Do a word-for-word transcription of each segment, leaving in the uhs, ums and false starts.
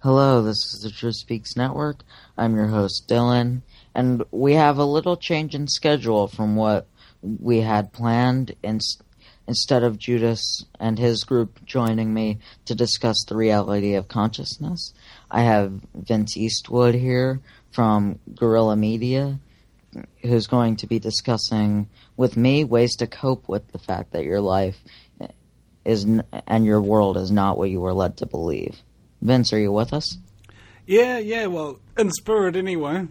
Hello, this is the Truth Speaks Network. I'm your host, Dylan, and we have a little change in schedule from what we had planned. In, instead of Judas and his group joining me to discuss the reality of consciousness, I have Vince Eastwood here from Guerrilla Media, who's going to be discussing with me ways to cope with the fact that your life is n- and your world is not what you were led to believe. Vince, are you with us? Yeah, yeah, well, in spirit anyway.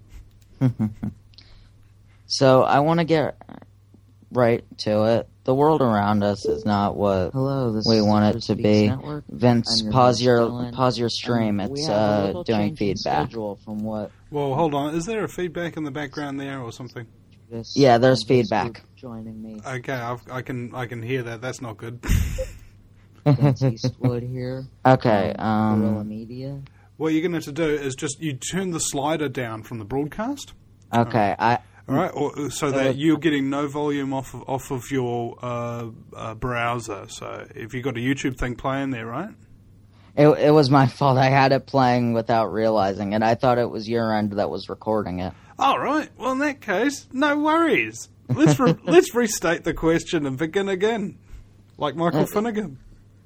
So I want to get right to it. The world around us is not what Hello, this we is want the it to Truth be. Speaks Network. Vince, I'm your pause host, your Dylan, pause your stream. and we It's have a uh, little doing change in feedback. schedule from what Well, hold on. Is there a feedback in the background there or something? this Yeah, there's this feedback. group joining me. Okay, I've, I can I can hear that. That's not good. Vince Eastwood here. Okay, from Guerrilla um, Media. What you're going to have to do is just you turn the slider down from the broadcast. okay, I All right, or, so that you're getting no volume off of, off of your uh, uh, browser. So if you've got a YouTube thing playing there, right? it it was my fault. I had it playing without realizing it. I thought it was your end that was recording it. All right. Well, in that case, no worries. Let's re- let's restate the question and begin again, like Michael Finnegan.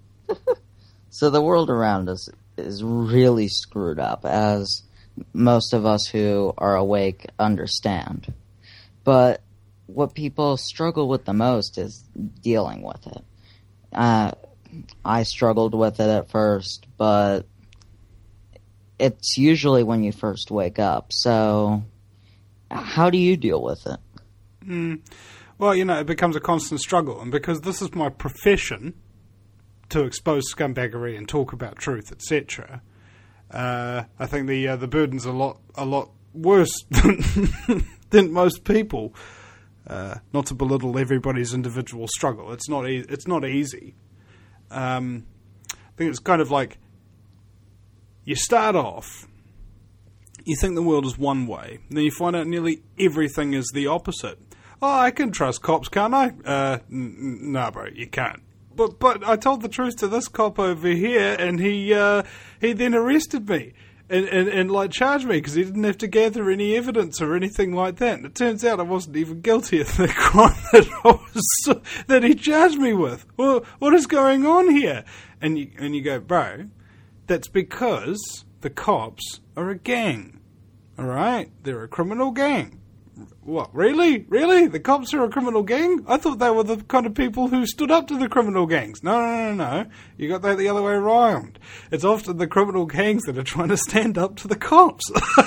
So the world around us is really screwed up, as most of us who are awake understand. But what people struggle with the most is dealing with it. Uh, I struggled with it at first, but it's usually when you first wake up. So how do you deal with it? Mm. Well, you know, it becomes a constant struggle. And because this is my profession, to expose scumbaggery and talk about truth, et cetera, uh, I think the uh, the burden's a lot a lot worse than, than most people. Uh, not to belittle everybody's individual struggle, it's not e- it's not easy. Um, I think it's kind of like you start off, you think the world is one way, and then you find out nearly everything is the opposite. Oh, I can trust cops, can't I? Uh, n- n- nah, bro, you can't. But but I told the truth to this cop over here, and he uh, he then arrested me and, and, and like charged me because he didn't have to gather any evidence or anything like that. And it turns out I wasn't even guilty of the crime that I was that he charged me with. Well, what is going on here? And you and you go, bro, that's because the cops are a gang. All right, they're a criminal gang. What, really? Really? The cops are a criminal gang? I thought they were the kind of people who stood up to the criminal gangs. No, no, no, no. You got that the other way around. It's often the criminal gangs that are trying to stand up to the cops.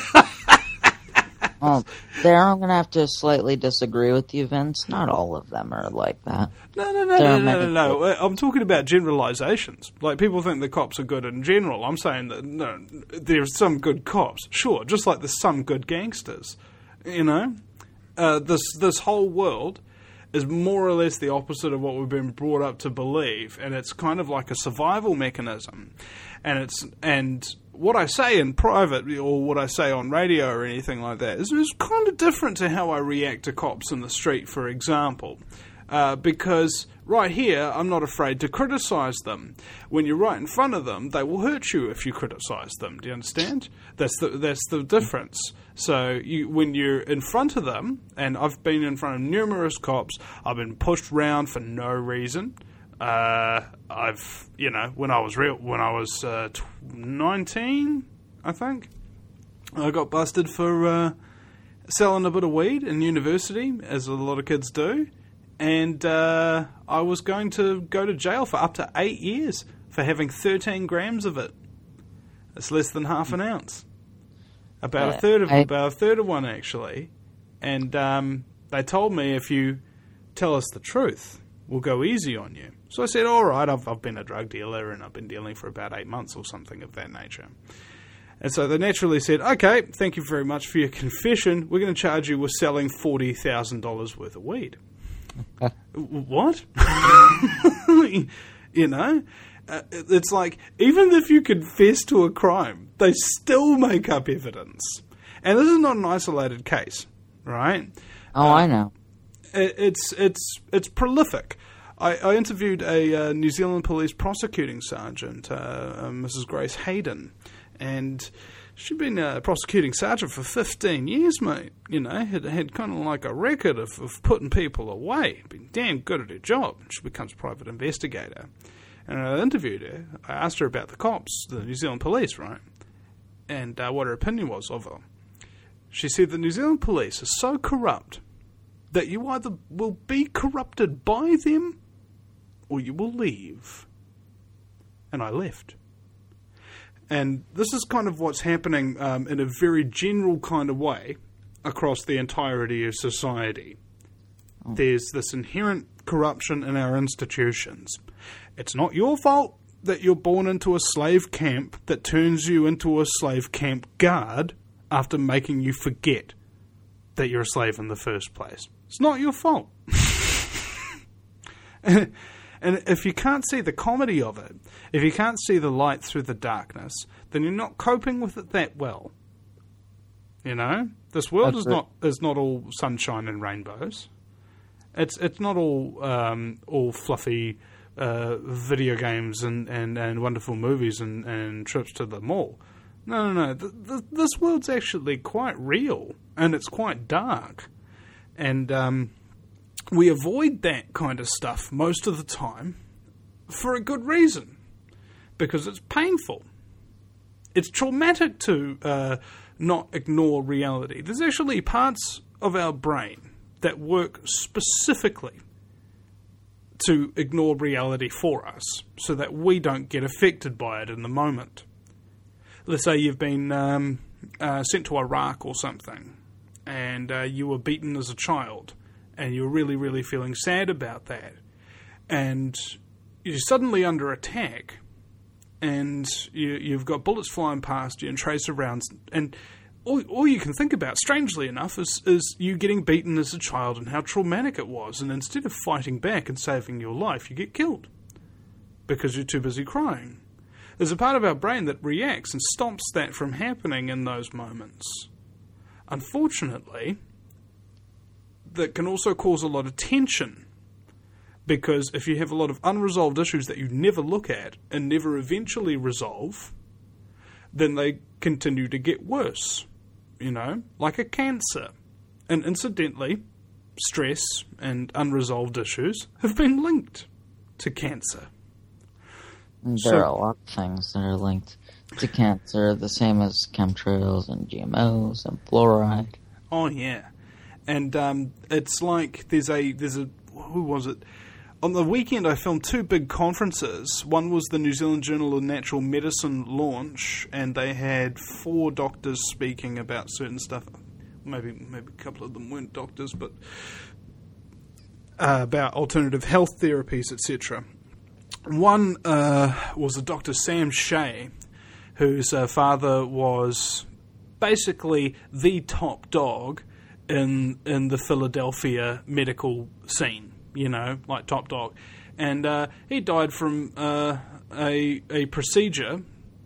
Well, there I'm going to have to slightly disagree with you, Vince. Not all of them are like that. No, no, no, no, no, no, no. I'm talking about generalizations. Like, people think the cops are good in general. I'm saying that, no, there's some good cops. Sure, just like there's some good gangsters. You know? Uh, this this whole world is more or less the opposite of what we've been brought up to believe, and it's kind of like a survival mechanism. And it's and what I say in private or what I say on radio or anything like that is, is kind of different to how I react to cops in the street, for example. Uh, because right here, I'm not afraid to criticize them. When you're right in front of them, they will hurt you if you criticize them. Do you understand? That's the that's the difference. So you, when you're in front of them, and I've been in front of numerous cops, I've been pushed round for no reason. Uh, I've, you know, when I was real, when I was uh, nineteen, I think, I got busted for uh, selling a bit of weed in university, as a lot of kids do. And uh, I was going to go to jail for up to eight years for having thirteen grams of it. It's less than half an ounce. About Uh, a third of I- about a third of one actually. And um, they told me, if you tell us the truth, we'll go easy on you. So I said, all right, I've I've been a drug dealer and I've been dealing for about eight months or something of that nature. And so they naturally said, okay, thank you very much for your confession. We're going to charge you with selling forty thousand dollars worth of weed. What? You know? Uh, it's like, even if you confess to a crime, they still make up evidence. And this is not an isolated case, right? Oh, uh, I know. It, it's it's it's prolific. I, I interviewed a uh, New Zealand police prosecuting sergeant, uh, uh, Missus Grace Hayden, And she'd been a prosecuting sergeant for fifteen years, mate. You know, had, had kind of like a record of, of putting people away. Been damn good at her job. She becomes a private investigator. And I interviewed her. I asked her about the cops, the New Zealand police, right? And uh, what her opinion was of them. She said the New Zealand police are so corrupt that you either will be corrupted by them or you will leave. And I left. And this is kind of what's happening um, in a very general kind of way across the entirety of society. Oh. There's this inherent corruption in our institutions. It's not your fault that you're born into a slave camp that turns you into a slave camp guard after making you forget that you're a slave in the first place. It's not your fault. and, and if you can't see the comedy of it, if you can't see the light through the darkness, then you're not coping with it that well. You know? This world That's is it. not is not all sunshine and rainbows. It's it's not all um, all fluffy uh, video games and, and, and wonderful movies and, and trips to the mall. No, no, no. Th- th- this world's actually quite real, and it's quite dark. And um, we avoid that kind of stuff most of the time for a good reason, because it's painful. It's traumatic to uh, not ignore reality. There's actually parts of our brain that work specifically to ignore reality for us so that we don't get affected by it in the moment. Let's say you've been um, uh, sent to Iraq or something, and uh, you were beaten as a child, and you're really, really feeling sad about that, and you're suddenly under attack, and you, you've got bullets flying past you and tracer rounds, and all, all you can think about, strangely enough, is, is you getting beaten as a child and how traumatic it was, and instead of fighting back and saving your life, you get killed because you're too busy crying. There's a part of our brain that reacts and stops that from happening in those moments. Unfortunately, that can also cause a lot of tension, because if you have a lot of unresolved issues that you never look at and never eventually resolve, then they continue to get worse, you know, like a cancer. And incidentally, stress and unresolved issues have been linked to cancer. There So- are a lot of things that are linked to cancer, the same as chemtrails and G M Os and fluoride. Oh yeah, and um, it's like there's a there's a who was it? On the weekend, I filmed two big conferences. One was the New Zealand Journal of Natural Medicine launch, and they had four doctors speaking about certain stuff. Maybe maybe a couple of them weren't doctors, but uh, about alternative health therapies, et cetera. One uh, was a Doctor Sam Shea, whose uh, father was basically the top dog in in the Philadelphia medical scene. You know, like top dog. And uh, he died from uh, a a procedure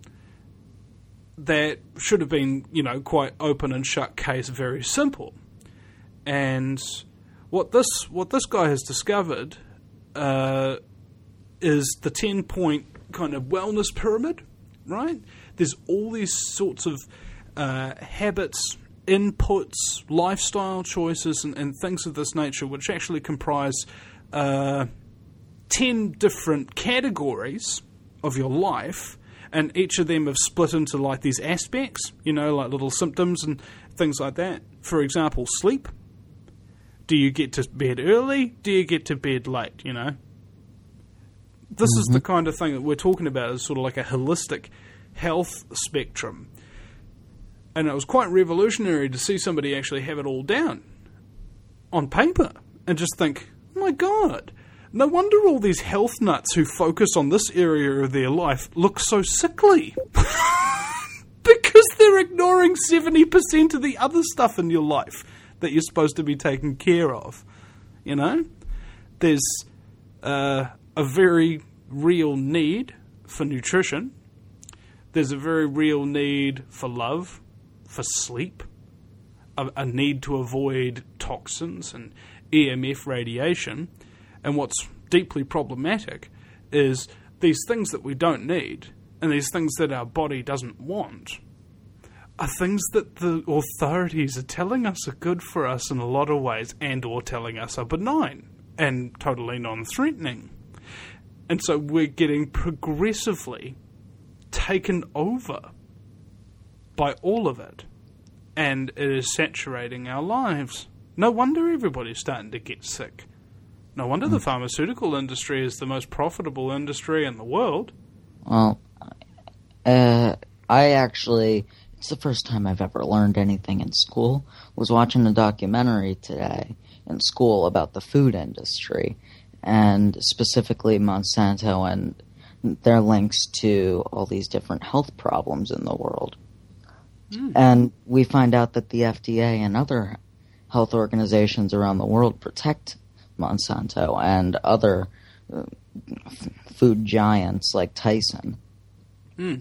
that should have been, you know, quite open and shut case, very simple. And what this what this guy has discovered uh, is the ten-point kind of wellness pyramid, right? There's all these sorts of uh, habits, inputs, lifestyle choices, and, and things of this nature, which actually comprise uh, ten different categories of your life, and each of them have split into like these aspects, you know, like little symptoms and things like that. For example, sleep. Do you get to bed early? Do you get to bed late, you know? This mm-hmm. is the kind of thing that we're talking about as sort of like a holistic health spectrum. And it was quite revolutionary to see somebody actually have it all down on paper and just think, oh my God, no wonder all these health nuts who focus on this area of their life look so sickly. Because they're ignoring seventy percent of the other stuff in your life that you're supposed to be taking care of. You know? There's uh, a very real need for nutrition. There's a very real need for love, for sleep, a, a need to avoid toxins and E M F radiation. And what's deeply problematic is these things that we don't need and these things that our body doesn't want are things that the authorities are telling us are good for us in a lot of ways, and or telling us are benign and totally non-threatening. And so we're getting progressively taken over by all of it, and it is saturating our lives. No wonder everybody's starting to get sick. No wonder the pharmaceutical industry is the most profitable industry in the world. Well, uh, I actually... It's the first time I've ever learned anything in school. Was watching a documentary today in school about the food industry, and specifically Monsanto and their links to all these different health problems in the world. Mm. And we find out that the F D A and other health organizations around the world protect Monsanto and other uh, f- food giants like Tyson. Mm.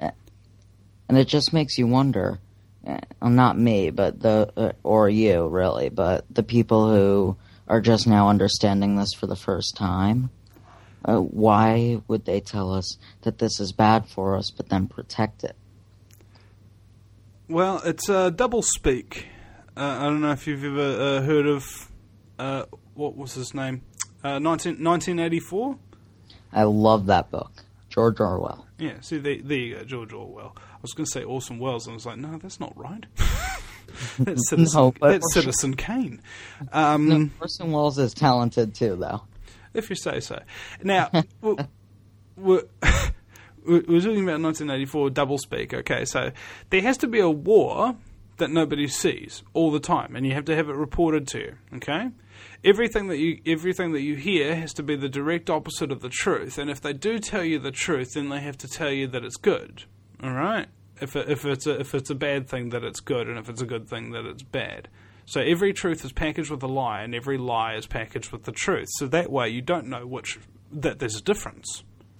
And it just makes you wonder, well, not me, but the, uh, or you really, but the people who are just now understanding this for the first time, uh, why would they tell us that this is bad for us, but then protect it? Well, it's uh, double speak. Uh, I don't know if you've ever uh, heard of, uh, what was his name? Uh, nineteen eighty-four? I love that book. George Orwell. Yeah, see, there, there you go, George Orwell. I was going to say Orson Welles, and I was like, no, that's not right. that's Citizen, no, but that's Citizen Kane. Um, no, Orson Welles is talented too, though. If you say so. Now, we're, we're, we're talking about nineteen eighty-four doublespeak, okay? So there has to be a war that nobody sees all the time, and you have to have it reported to you, okay? Everything that you everything that you hear has to be the direct opposite of the truth, and if they do tell you the truth, then they have to tell you that it's good. All right? If it, if it's a, if it's a bad thing, that it's good, and if it's a good thing, that it's bad. So every truth is packaged with a lie, and every lie is packaged with the truth. So that way, you don't know which that there's a difference.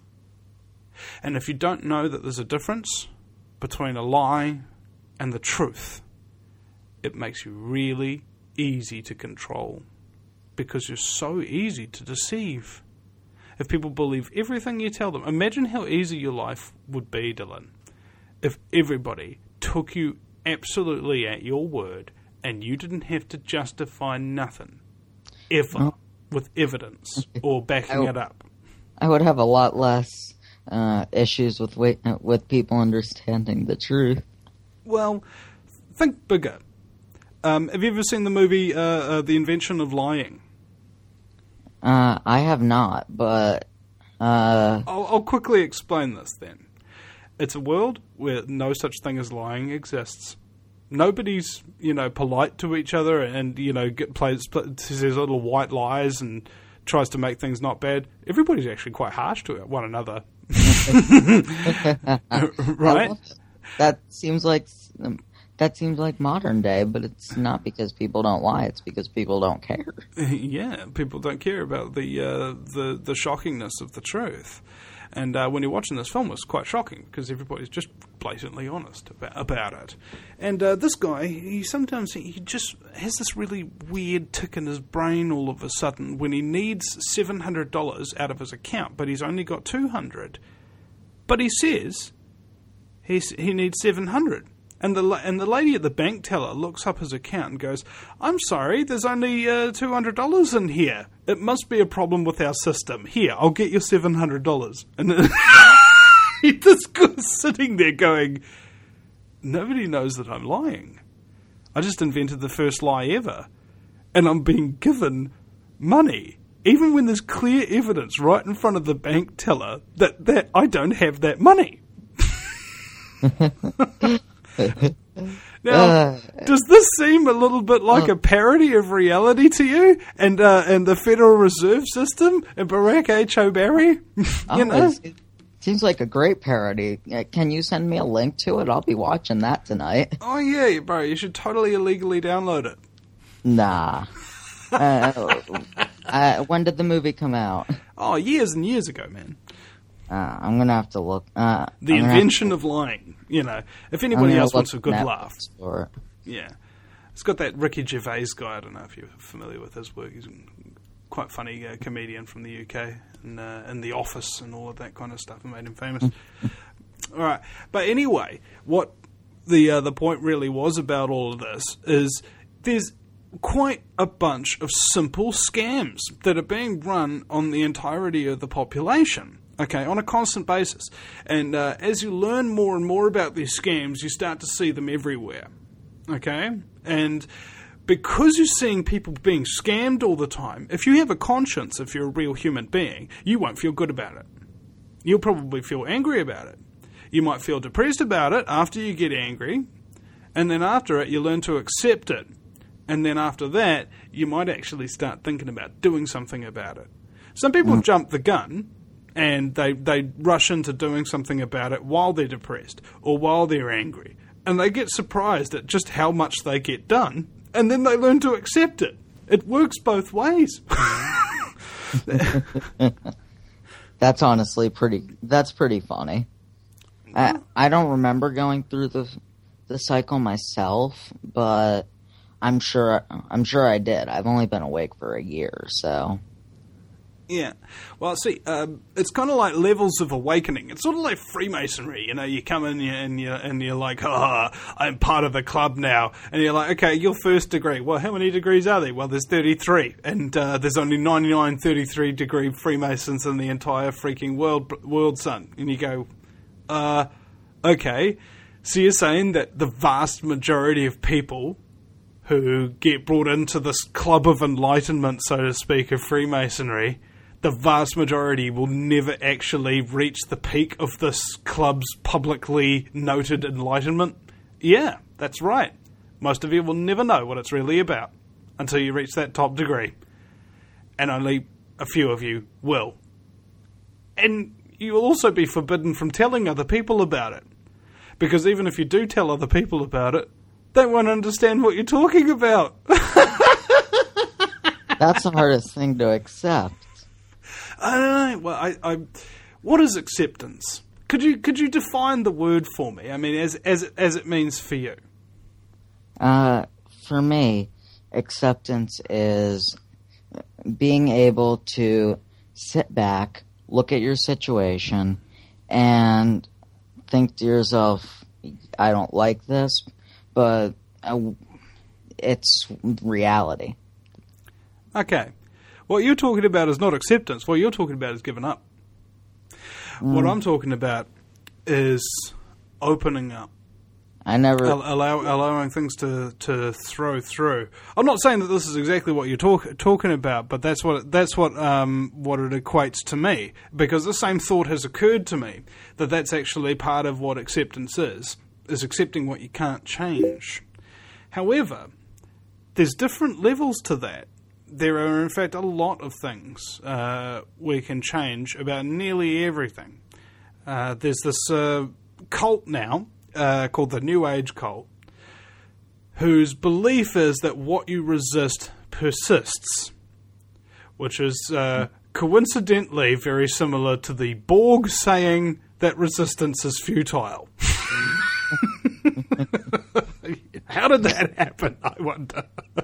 And if you don't know that there's a difference between a lie and the truth, it makes you really easy to control, because you're so easy to deceive. If people believe everything you tell them, imagine how easy your life would be, Dylan, if everybody took you absolutely at your word and you didn't have to justify nothing, ever, well, with evidence or backing I, it up. I would have a lot less uh, issues with wait, with people understanding the truth. Well, think bigger. Um, have you ever seen the movie uh, uh, The Invention of Lying? Uh, I have not, but... Uh... I'll, I'll quickly explain this then. It's a world where no such thing as lying exists. Nobody's, you know, polite to each other and, you know, get, plays, says little white lies and tries to make things not bad. Everybody's actually quite harsh to one another. Right? That seems like... That seems like modern day, but it's not because people don't lie. It's because people don't care. Yeah, people don't care about the uh, the the shockingness of the truth. And uh, when you're watching this film, it's quite shocking because everybody's just blatantly honest about, about it. And uh, this guy, he sometimes he just has this really weird tick in his brain all of a sudden when he needs seven hundred dollars out of his account, but he's only got two hundred dollars. But he says he's, he needs seven hundred dollars. And the and the lady at the bank teller looks up his account and goes, "I'm sorry, there's only uh, two hundred dollars in here. It must be a problem with our system. Here, I'll get your seven hundred dollars." And then this guy's sitting there going, "Nobody knows that I'm lying. I just invented the first lie ever. And I'm being given money, even when there's clear evidence right in front of the bank teller that, that I don't have that money." Now, uh, does this seem a little bit like uh, a parody of reality to you, and uh, and the Federal Reserve System and Barack H. Obama? you oh, know, it seems like a great parody. Can you send me a link to it? I'll be watching that tonight. Oh yeah, bro, you should totally illegally download it. Nah. uh, uh, when did the movie come out? Oh, years and years ago, man. Uh, I'm gonna have to look. Uh, the Invention of Lying. You know, if anybody else wants a good laugh. For it. Yeah. It's got that Ricky Gervais guy. I don't know if you're familiar with his work. He's a quite funny uh, comedian from the U K and, uh, and The Office and all of that kind of stuff and made him famous. All right. But anyway, what the uh, the point really was about all of this is there's quite a bunch of simple scams that are being run on the entirety of the population, okay, on a constant basis. And uh, as you learn more and more about these scams, you start to see them everywhere, okay? And because you're seeing people being scammed all the time, if you have a conscience, if you're a real human being, you won't feel good about it. You'll probably feel angry about it. You might feel depressed about it after you get angry, and then after it, you learn to accept it. And then after that, you might actually start thinking about doing something about it. Some people mm. jump the gun, and they, they rush into doing something about it while they're depressed or while they're angry. And they get surprised at just how much they get done, and then they learn to accept it. It works both ways. That's honestly pretty, that's pretty funny. I, I don't remember going through the the cycle myself, but I'm sure I'm sure I did. I've only been awake for a year, so. Yeah. Well, see, um, it's kind of like levels of awakening. It's sort of like Freemasonry. You know, you come in and you're, and you're like, oh, I'm part of the club now. And you're like, okay, your first degree. Well, how many degrees are there? Well, there's thirty-three. And uh, there's only ninety-nine thirty-three degree Freemasons in the entire freaking world, world, son. And you go, uh, okay. So you're saying that the vast majority of people who get brought into this club of enlightenment, so to speak, of Freemasonry, the vast majority will never actually reach the peak of this club's publicly noted enlightenment? Yeah, that's right. Most of you will never know what it's really about until you reach that top degree. And only a few of you will. And you will also be forbidden from telling other people about it. Because even if you do tell other people about it, they won't understand what you're talking about. That's the hardest thing to accept. I don't know. Well, I, I, what is acceptance? Could you could you define the word for me? I mean, as as as it means for you. Uh, for me, acceptance is being able to sit back, look at your situation, and think to yourself, "I don't like this, but uh, it's reality." Okay. What you're talking about is not acceptance. What you're talking about is giving up. Mm. What I'm talking about is opening up. I never allow allowing things to, to throw through. I'm not saying that this is exactly what you're talk, talking about, but that's what that's what um what it equates to me. Because the same thought has occurred to me that that's actually part of what acceptance is is accepting what you can't change. However, there's different levels to that. There are, in fact, a lot of things uh, we can change about nearly everything. Uh, there's this uh, cult now uh, called the New Age cult, whose belief is that what you resist persists, which is uh, coincidentally very similar to the Borg saying that resistance is futile. How did that happen, I wonder?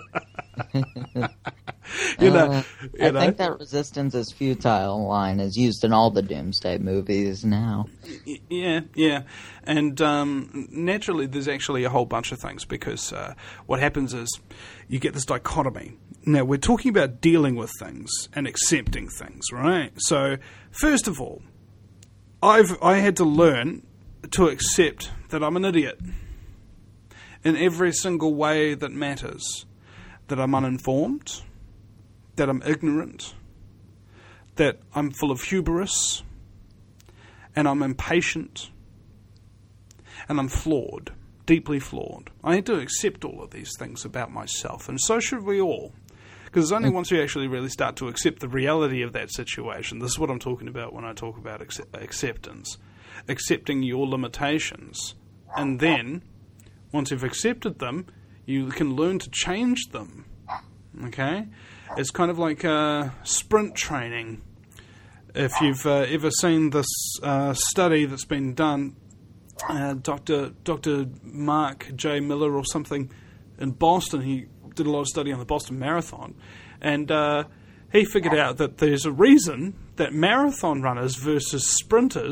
you know, uh, you I know. think that resistance is futile line is used in all the Doomsday movies now. Yeah, yeah. And um, naturally there's actually a whole bunch of things because uh, what happens is you get this dichotomy. Now, we're talking about dealing with things and accepting things, right? So, first of all, I've I had to learn to accept that I'm an idiot in every single way that matters. That I'm uninformed, that I'm ignorant, that I'm full of hubris, and I'm impatient, and I'm flawed, deeply flawed. I need to accept all of these things about myself, and so should we all. Because it's only once you actually really start to accept the reality of that situation, this is what I'm talking about when I talk about accept- acceptance, accepting your limitations, and then, once you've accepted them, you can learn to change them, okay? It's kind of like uh, sprint training. If you've uh, ever seen this uh, study that's been done, uh, Doctor Doctor Mark J. Miller or something in Boston, he did a lot of study on the Boston Marathon, and uh, he figured out that there's a reason that marathon runners versus sprinters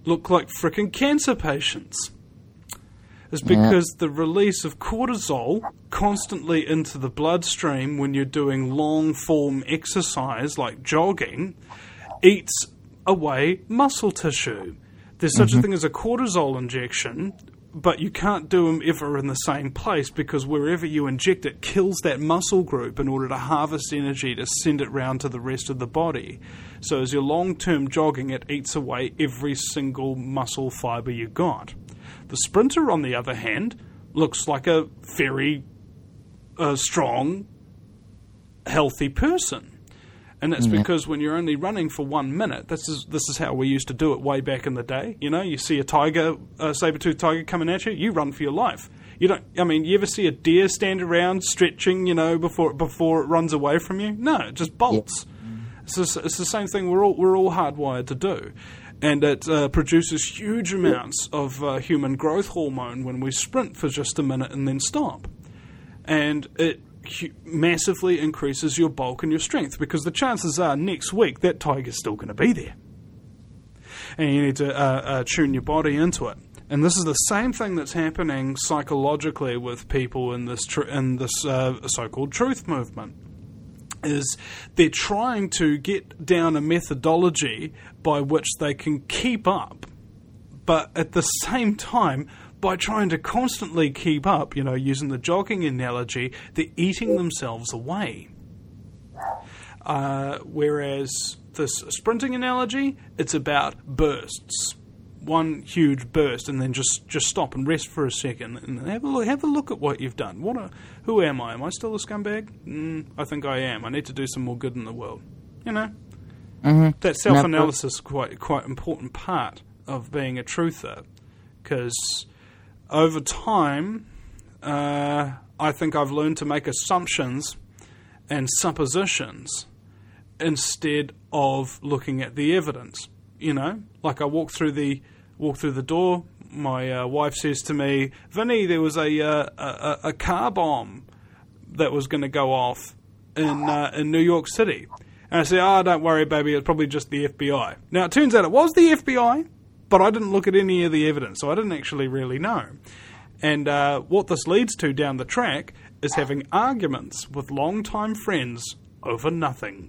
look like frickin' cancer patients. Is because yeah. the release of cortisol constantly into the bloodstream when you're doing long-form exercise like jogging eats away muscle tissue. There's such mm-hmm. a thing as a cortisol injection, but you can't do them ever in the same place because wherever you inject it kills that muscle group in order to harvest energy to send it round to the rest of the body. So as you're long-term jogging, it eats away every single muscle fibre you got. The sprinter, on the other hand, looks like a very uh, strong, healthy person. And that's yeah. because when you're only running for one minute, this is this is how we used to do it way back in the day. You know, you see a tiger, a saber-toothed tiger coming at you, you run for your life. You don't. I mean, you ever see a deer stand around stretching, you know, before before it runs away from you? No, it just bolts. Yeah. It's, just, it's the same thing we're all we're all hardwired to do. And it uh, produces huge amounts of uh, human growth hormone when we sprint for just a minute and then stop. And it hu- massively increases your bulk and your strength because the chances are next week that tiger's still going to be there. And you need to uh, uh, tune your body into it. And this is the same thing that's happening psychologically with people in this, tr- in this uh, so-called truth movement. Is they're trying to get down a methodology by which they can keep up, but at the same time, by trying to constantly keep up, you know, using the jogging analogy, they're eating themselves away. Uh, whereas this sprinting analogy, it's about bursts. One huge burst, and then just, just stop and rest for a second, and have a look, have a look at what you've done. What? A, who am I? Am I still a scumbag? Mm, I think I am. I need to do some more good in the world. You know, mm-hmm. that self-analysis is quite quite important part of being a truther, because over time, uh, I think I've learned to make assumptions and suppositions instead of looking at the evidence. You know, like I walk through the walk through the door. My uh, wife says to me, "Vinny, there was a uh, a, a car bomb that was going to go off in uh, in New York City." And I say, "Oh, don't worry, baby. It's probably just the F B I." Now it turns out it was the F B I, but I didn't look at any of the evidence, so I didn't actually really know. And uh, what this leads to down the track is having arguments with longtime friends over nothing.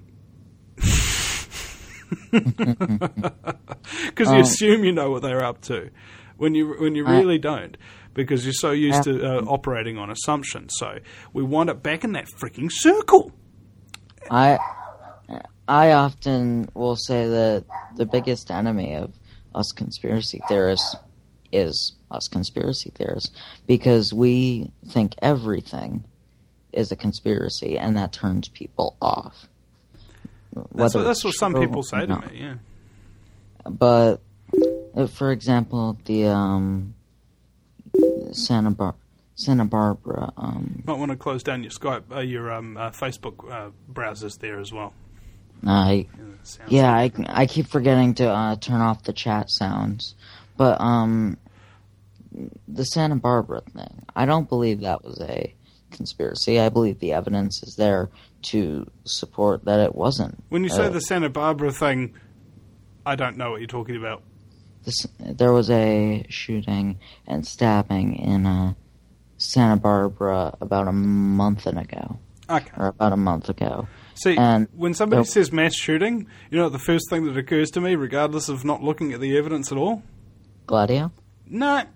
Because you um, assume you know what they're up to when you when you really I, don't, because you're so used I, to uh, operating on assumptions. So we wind up back in that freaking circle. I I often will say that the biggest enemy of us conspiracy theorists is us conspiracy theorists, because we think everything is a conspiracy, and that turns people off. That's what, that's what some people say to me, yeah. But, uh, for example, the um, Santa Bar- Santa Barbara. Um, Might want to close down your Skype, uh, your um, uh, Facebook uh, browsers there as well. I yeah, yeah like I I keep forgetting to uh, turn off the chat sounds, but um, the Santa Barbara thing. I don't believe that was a conspiracy. I believe the evidence is there to support that it wasn't. When you say uh, the Santa Barbara thing, I don't know what you're talking about. This, there was a shooting and stabbing in uh, Santa Barbara about a month ago. Okay. Or about a month ago. See, and when somebody there, says mass shooting, you know the first thing that occurs to me, regardless of not looking at the evidence at all? Gladio? No.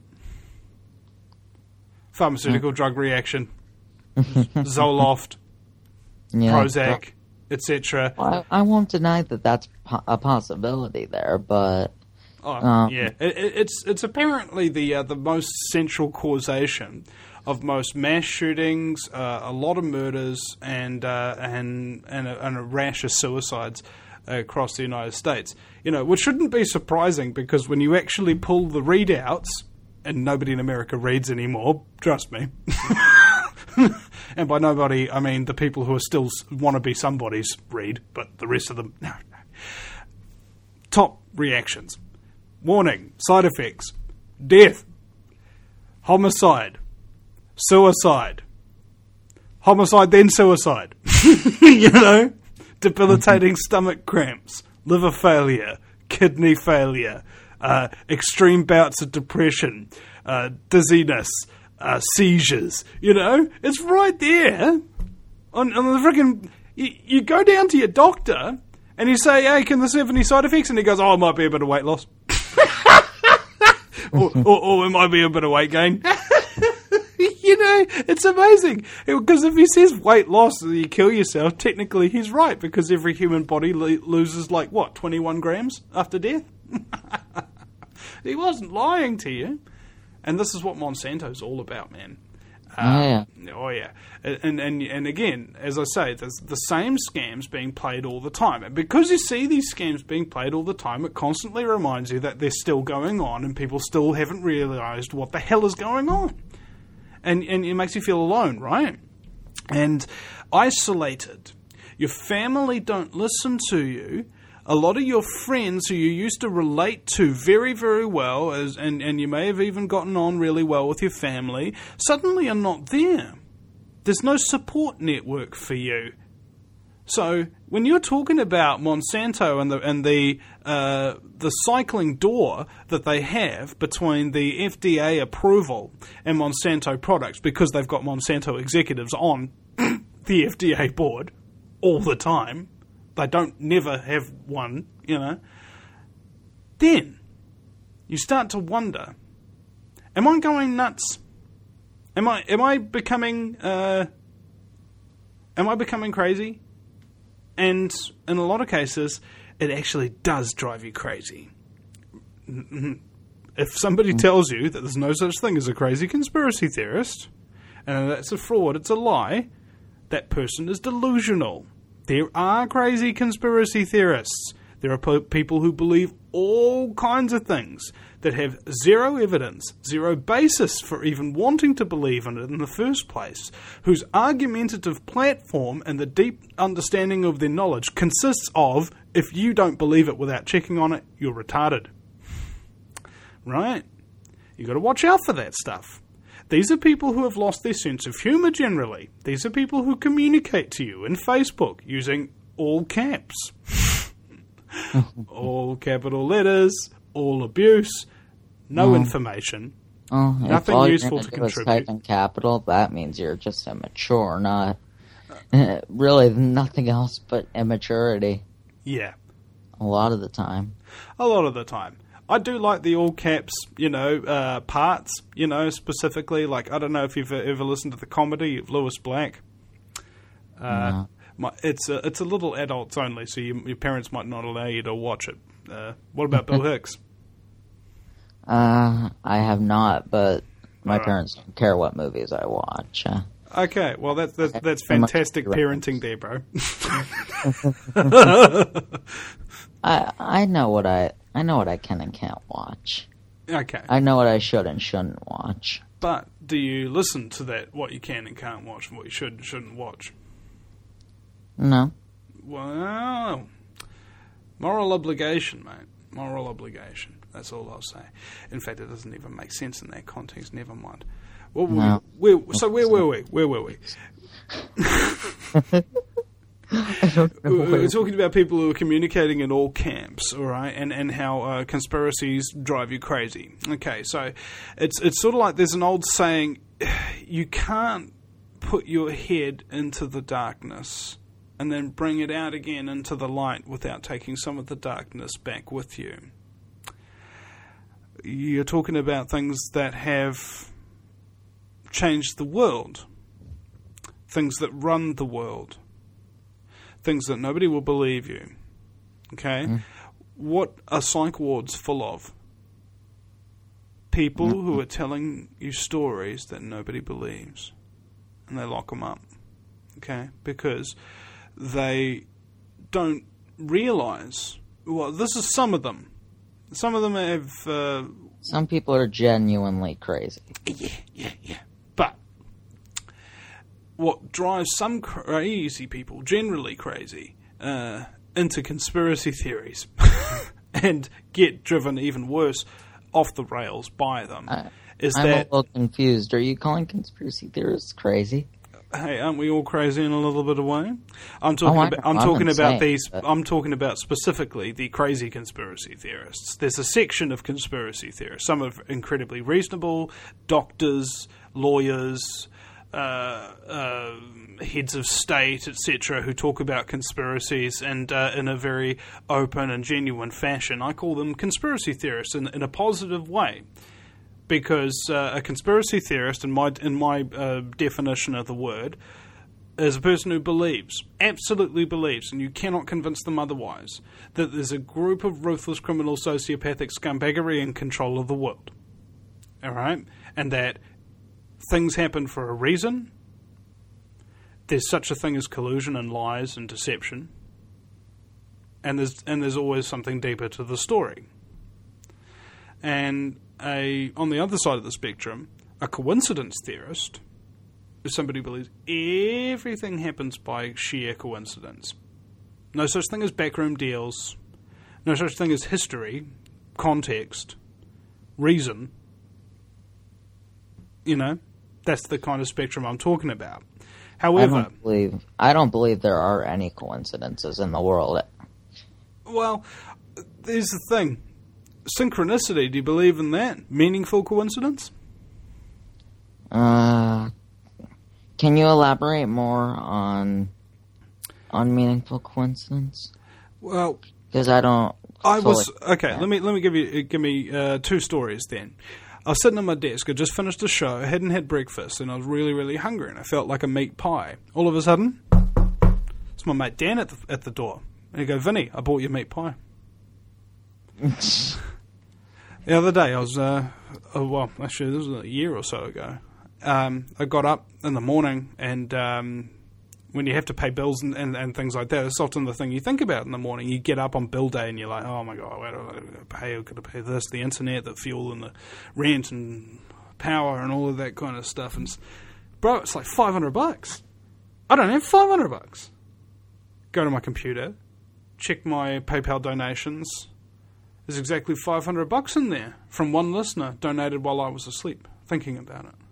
Pharmaceutical mm. drug reaction. Zoloft. Yeah, Prozac, et cetera. Well, I, I won't deny that that's po- a possibility there, but oh, um, yeah, it, it's it's apparently the uh, the most central causation of most mass shootings, uh, a lot of murders, and uh, and and a, and a rash of suicides across the United States. You know, which shouldn't be surprising, because when you actually pull the readouts, and nobody in America reads anymore, trust me. And by nobody, I mean the people who are still wannabe somebodies read, but the rest of them, no, no. Top reactions. Warning, side effects, death, homicide, suicide, homicide then suicide, you know, debilitating stomach cramps, liver failure, kidney failure, uh, extreme bouts of depression, uh, dizziness, uh, seizures. You know, it's right there on, on the freaking. You, you go down to your doctor and you say, "Hey, can this have any side effects?" And he goes, "Oh, it might be a bit of weight loss, or, or, or it might be a bit of weight gain." You know, it's amazing. Because if he says weight loss and you kill yourself, technically he's right, because every human body lo- loses, like, what, twenty-one grams after death? He wasn't lying to you. And this is what Monsanto's all about, man. Um, oh, yeah. Oh, yeah. And, and, and again, as I say, there's the same scams being played all the time. And because you see these scams being played all the time, it constantly reminds you that they're still going on and people still haven't realised what the hell is going on. And, and it makes you feel alone, right? And isolated. Your family don't listen to you. A lot of your friends who you used to relate to very, very well, as, and, and you may have even gotten on really well with your family, suddenly are not there. There's no support network for you. So when you're talking about Monsanto and the and the uh, the cycling door that they have between the F D A approval and Monsanto products, because they've got Monsanto executives on the F D A board all the time, they don't never have one, you know. Then you start to wonder: am I going nuts? Am I am I becoming uh, am I becoming crazy? And in a lot of cases, it actually does drive you crazy. If somebody tells you that there's no such thing as a crazy conspiracy theorist, and that's a fraud, it's a lie, that person is delusional. There are crazy conspiracy theorists. There are po- people who believe all kinds of things that have zero evidence, zero basis for even wanting to believe in it in the first place, whose argumentative platform and the deep understanding of their knowledge consists of, if you don't believe it without checking on it, you're retarded. Right? You've got to watch out for that stuff. These are people who have lost their sense of humour generally. These are people who communicate to you in Facebook using all caps. All capital letters, all abuse, no mm. information, oh, nothing if all useful you're to do is contribute. type in capital, that means you're just immature, not uh, really nothing else but immaturity. Yeah. A lot of the time. A lot of the time. I do like the all caps, you know, uh, parts, you know, specifically. Like, I don't know if you've ever listened to the comedy of Lewis Black. Uh, no. My, it's a, it's a little adults only, so you, your parents might not allow you to watch it. Uh, what about Bill Hicks? Uh, I have not, but my right. parents don't care what movies I watch. Uh, okay, well that's that's, that's fantastic parenting there, bro. I I know what I I know what I can and can't watch. Okay. I know what I should and shouldn't watch. But do you listen to that? What you can and can't watch, and what you should and shouldn't watch? No. Well, moral obligation, mate. Moral obligation. That's all I'll say. In fact, it doesn't even make sense in that context. Never mind. Well, no. we, we, so where were we? Where were we? I don't know. We're talking about people who are communicating in all camps, all right, and and how uh, conspiracies drive you crazy. Okay, so it's it's sort of like there's an old saying: you can't put your head into the darkness and then bring it out again into the light without taking some of the darkness back with you. You're talking about things that have changed the world, things that run the world, things that nobody will believe you. Okay? Mm. What are psych wards full of? People mm. who are telling you stories that nobody believes. And they lock them up. Okay? Because they don't realize... Well, this is some of them. Some of them have... Uh, some people are genuinely crazy. Yeah, yeah, yeah. But what drives some crazy people, generally crazy, uh, into conspiracy theories and get driven even worse off the rails by them, I, is I'm that... I'm a little confused. Are you calling conspiracy theorists crazy? Hey, aren't we all crazy in a little bit of way? I'm talking Oh, I- about. I'm I'm talking about insane, these. but- I'm talking about specifically the crazy conspiracy theorists. There's a section of conspiracy theorists. Some are incredibly reasonable, doctors, lawyers, uh, uh, heads of state, et cetera, who talk about conspiracies and uh, in a very open and genuine fashion. I call them conspiracy theorists in, in a positive way. Because uh, a conspiracy theorist, in my in my uh, definition of the word, is a person who believes, absolutely believes, and you cannot convince them otherwise, that there's a group of ruthless criminal sociopathic scumbaggery in control of the world. All right? And that things happen for a reason. There's such a thing as collusion and lies and deception. And there's and there's always something deeper to the story. And a on the other side of the spectrum, a coincidence theorist is somebody who believes everything happens by sheer coincidence. No such thing as backroom deals. No such thing as history, context, reason. You know, that's the kind of spectrum I'm talking about. I However, don't believe I don't believe there are any coincidences in the world. well, there's the thing. Synchronicity, do you believe in that? Meaningful coincidence? Uh, can you elaborate more on on meaningful coincidence? Well, Because I don't. I was fully- okay. Let me let me give you give me uh, two stories then. I was sitting at my desk. I just finished a show. I hadn't had breakfast, and I was really really hungry, and I felt like a meat pie. All of a sudden, it's my mate Dan at the, at the door, and he go, "Vinny, I bought you meat pie." The other day, I was, uh, oh, well, actually, this was a year or so ago. Um, I got up in the morning, and um, when you have to pay bills and, and, and things like that, it's often the thing you think about in the morning. You get up on bill day, and you're like, oh my God, where do I pay? I've got to pay this, the internet, the fuel, and the rent, and power, and all of that kind of stuff. And, bro, it's like five hundred bucks. I don't have five hundred bucks. Go to my computer, check my PayPal donations. There's exactly five hundred bucks in there from one listener donated while I was asleep, thinking about it.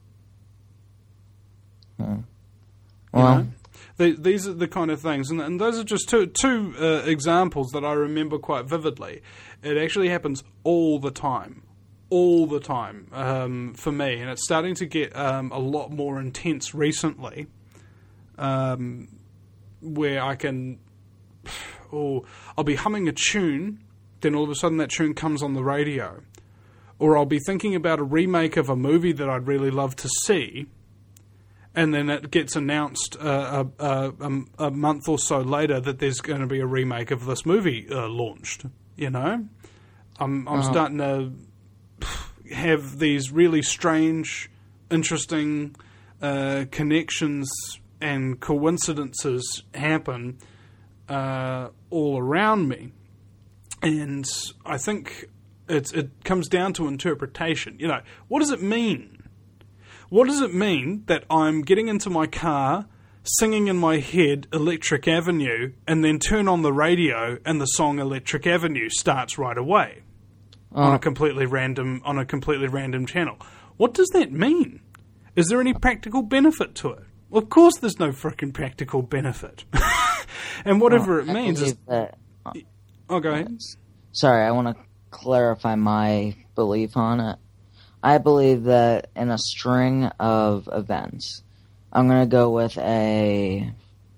Hmm. You Well, know? The, these are the kind of things, and, and those are just two two uh, examples that I remember quite vividly. It actually happens all the time, all the time um, for me, and it's starting to get um, a lot more intense recently, um, where I can, oh, I'll be humming a tune. Then all of a sudden that tune comes on the radio. Or I'll be thinking about a remake of a movie that I'd really love to see, and then it gets announced uh, a, a, a month or so later that there's going to be a remake of this movie uh, launched, you know? I'm, I'm Uh-huh. starting to have these really strange, interesting uh, connections and coincidences happen uh, all around me. And I think it's, it comes down to interpretation. You know, what does it mean? What does it mean that I'm getting into my car, singing in my head Electric Avenue, and then turn on the radio and the song Electric Avenue starts right away on a uh, completely random on a completely random channel? What does that mean? Is there any practical benefit to it? Well, of course, there's no freaking practical benefit. And whatever well, it I means is, believe that. oh, go ahead. Sorry, I want to clarify my belief on it. I believe that in a string of events, I'm going to go with a,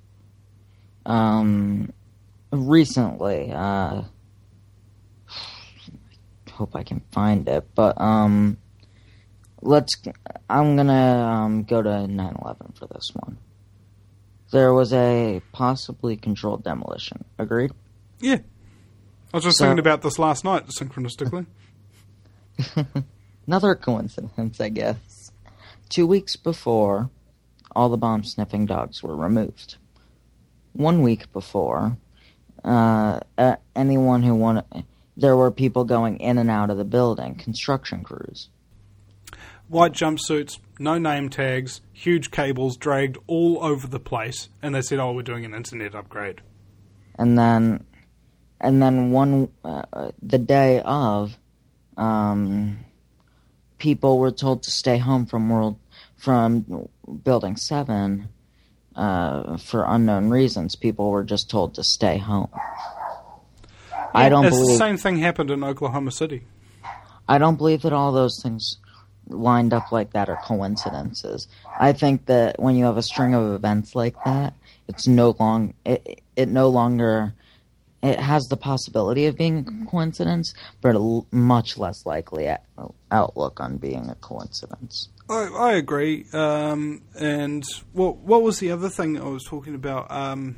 um, recently, uh, hope I can find it, but, um, let's, I'm going to, um, go to nine eleven for this one. There was a possibly controlled demolition. Agreed? Yeah. I was just So- thinking about this last night, synchronistically. Another coincidence, I guess. Two weeks before, all the bomb-sniffing dogs were removed. One week before, uh, uh, anyone who wanted... There were people going in and out of the building, construction crews. White jumpsuits, no name tags, huge cables dragged all over the place, and they said, oh, we're doing an internet upgrade. And then... And then one... Uh, the day of... Um, people were told to stay home from World from Building seven, uh, for unknown reasons, people were just told to stay home. Yeah, I don't it's believe... the same thing happened in Oklahoma City. I don't believe that all those things lined up like that are coincidences. I think that when you have a string of events like that, it's no long it, it no longer it has the possibility of being a coincidence, but a l- much less likely a- outlook on being a coincidence. I, I agree. Um, and what what was the other thing I was talking about? Um,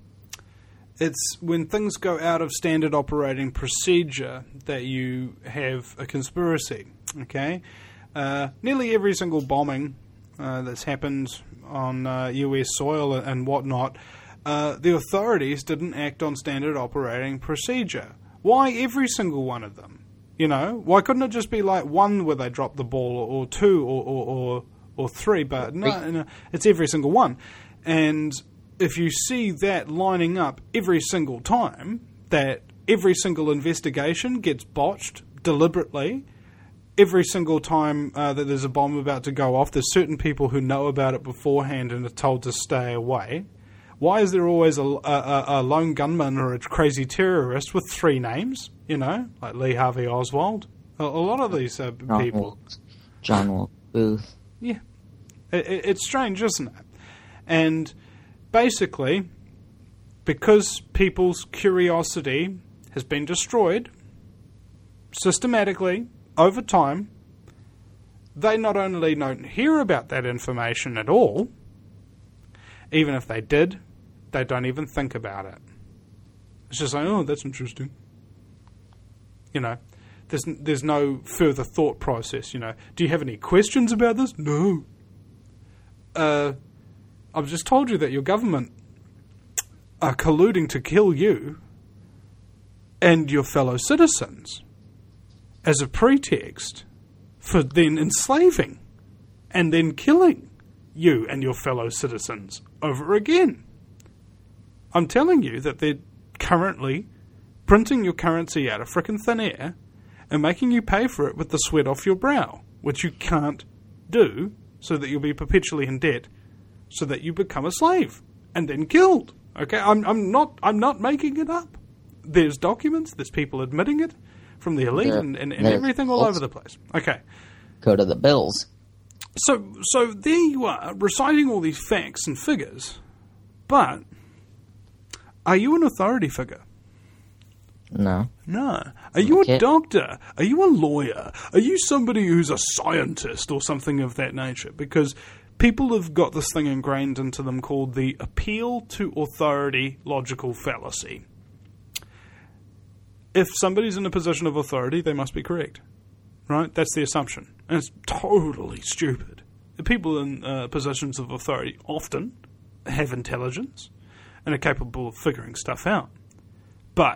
it's when things go out of standard operating procedure that you have a conspiracy. Okay, uh, nearly every single bombing uh, that's happened on uh, U S soil and whatnot, uh, the authorities didn't act on standard operating procedure. Why every single one of them? You know, why couldn't it just be like one where they dropped the ball, or, or two, or, or or or three? But no, no, it's every single one. And if you see that lining up every single time, that every single investigation gets botched deliberately, every single time uh, that there's a bomb about to go off, there's certain people who know about it beforehand and are told to stay away. Why is there always a, a, a lone gunman or a crazy terrorist with three names, you know, like Lee Harvey Oswald? A, a lot of these uh, John people. Wilkes, John Wilkes Booth. Yeah. It, it, it's strange, isn't it? And basically, because people's curiosity has been destroyed systematically over time, they not only don't hear about that information at all, even if they did, they don't even think about it. It's just like, oh, that's interesting. You know, there's there's no further thought process, you know. Do you have any questions about this? No. Uh, I've just told you that your government are colluding to kill you and your fellow citizens as a pretext for then enslaving and then killing you and your fellow citizens over again. I'm telling you that they're currently printing your currency out of frickin' thin air and making you pay for it with the sweat off your brow, which you can't do, so that you'll be perpetually in debt, so that you become a slave and then killed. Okay, I'm I'm not I'm not making it up. There's documents, there's people admitting it from the elite There- and, and, and there's everything all false- over the place. Okay. Go to the Bills. So, so there you are, reciting all these facts and figures, but are you an authority figure? No. No. Are you Okay. a doctor? Are you a lawyer? Are you somebody who's a scientist or something of that nature? Because people have got this thing ingrained into them called the appeal to authority logical fallacy. If somebody's in a position of authority, they must be correct. Right? That's the assumption. And it's totally stupid. The people in uh, positions of authority often have intelligence and are capable of figuring stuff out. But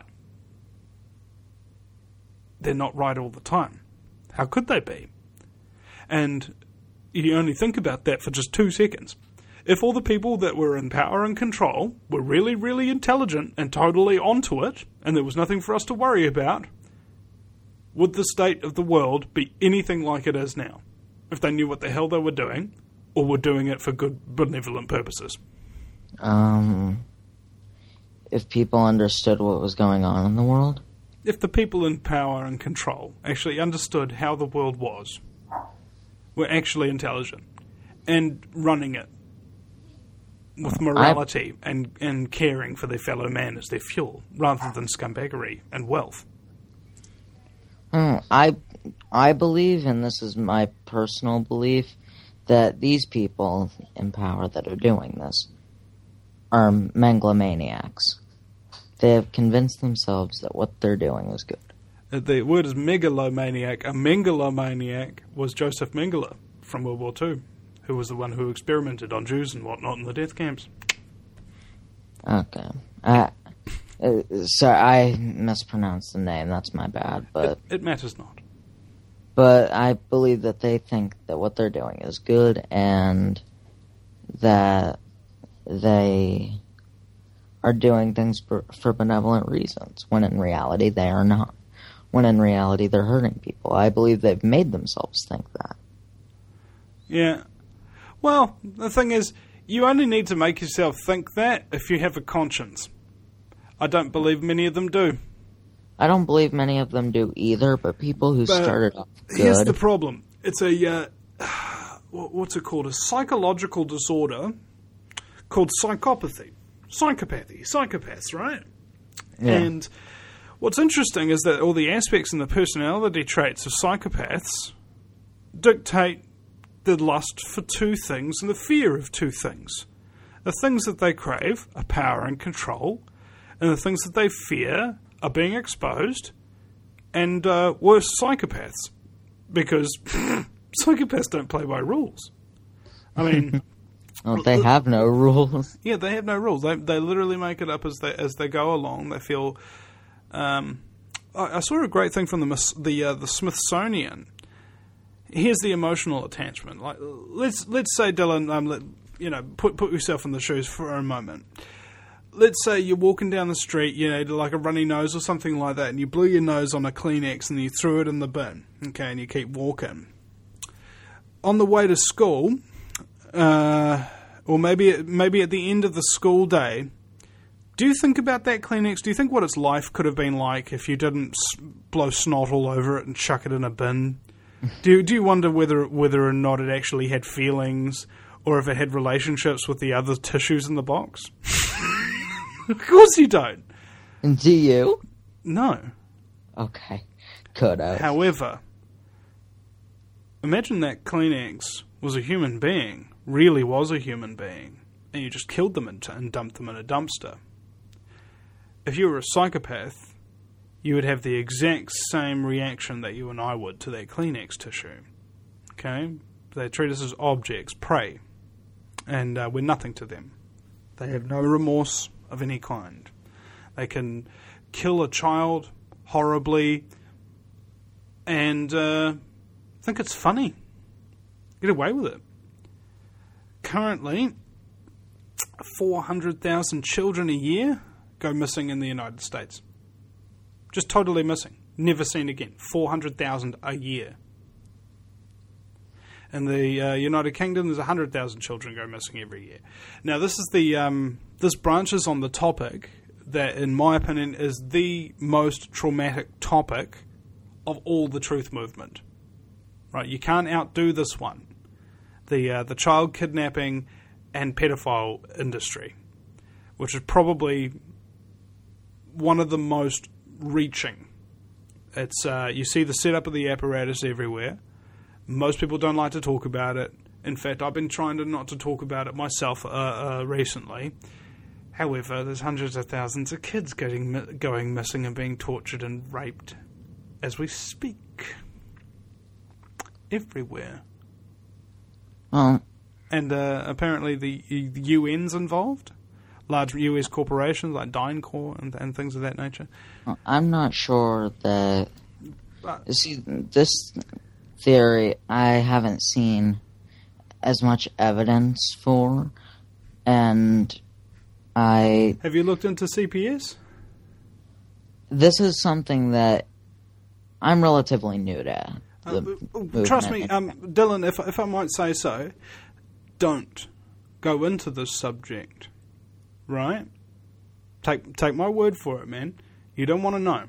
they're not right all the time. How could they be? And you only think about that for just two seconds. If all the people that were in power and control were really, really intelligent and totally onto it, and there was nothing for us to worry about, would the state of the world be anything like it is now, if they knew what the hell they were doing, or were doing it for good, benevolent purposes? Um, if people understood what was going on in the world, If the people in power and control actually understood how the world was, were actually intelligent, and running it with morality and, and caring for their fellow man as their fuel, rather than scumbaggery and wealth. Hmm, I I believe, and this is my personal belief, that these people in power that are doing this are megalomaniacs. They have convinced themselves that what they're doing is good. Uh, The word is megalomaniac. A megalomaniac was Joseph Mengele from World War Two, who was the one who experimented on Jews and whatnot in the death camps. Okay. Uh, uh, so I mispronounced the name. That's my bad. But It, it matters not. but I believe that they think that what they're doing is good, and that they are doing things for, for benevolent reasons, when in reality they are not. When in reality they're hurting people. I believe they've made themselves think that. Yeah. Well, the thing is, you only need to make yourself think that if you have a conscience. I don't believe many of them do. I don't believe many of them do either, but people who But started off good... Here's the problem. It's a, uh, what's it called? A psychological disorder called psychopathy. Psychopathy. Psychopaths, right? Yeah. And what's interesting is that all the aspects and the personality traits of psychopaths dictate the lust for two things and the fear of two things. The things that they crave are power and control, and the things that they fear are being exposed, and uh, worse, psychopaths. Because psychopaths don't play by rules. I mean... well, they have no rules. Yeah, they have no rules. They they literally make it up as they as they go along. They feel... Um, I, I saw a great thing from the the uh, the Smithsonian. Here's the emotional attachment. Like, let's let's say, Dylan, um, let, you know, put put yourself in the shoes for a moment. Let's say you're walking down the street, you know, like a runny nose or something like that, and you blew your nose on a Kleenex and you threw it in the bin, okay, and you keep walking. On the way to school, uh, or maybe maybe at the end of the school day, do you think about that Kleenex? Do you think what its life could have been like if you didn't blow snot all over it and chuck it in a bin? Do you, do you wonder whether whether or not it actually had feelings, or if it had relationships with the other tissues in the box? Of course you don't. Do you? No. Okay. Could have. However, imagine that Kleenex was a human being, really was a human being, and you just killed them and, and dumped them in a dumpster. If you were a psychopath, you would have the exact same reaction that you and I would to that Kleenex tissue. Okay? They treat us as objects, prey, and uh, we're nothing to them. They have no remorse of any kind. They can kill a child horribly and uh, think it's funny. Get away with it. Currently, four hundred thousand children a year go missing in the United States. Just totally missing. Never seen again. four hundred thousand a year. In the uh, United Kingdom, there's one hundred thousand children go missing every year. Now, this is the um, this branches on the topic that, in my opinion, is the most traumatic topic of all the truth movement. Right? You can't outdo this one. The uh, the child kidnapping and pedophile industry, which is probably one of the most reaching. It's uh, you see the setup of the apparatus everywhere. Most people don't like to talk about it. In fact, I've been trying to not to talk about it myself uh, uh, recently. However, there's hundreds of thousands of kids getting going missing and being tortured and raped as we speak. Everywhere. Well, and uh, apparently the, the U N's involved. Large U S corporations like DynCorp and, and things of that nature. I'm not sure that... But, see, this theory I haven't seen as much evidence for, and I... Have you looked into C P S? This is something that I'm relatively new to. Uh, trust me, um, Dylan, if, if I might say so, don't go into this subject, right? Take take my word for it, man. You don't want to know.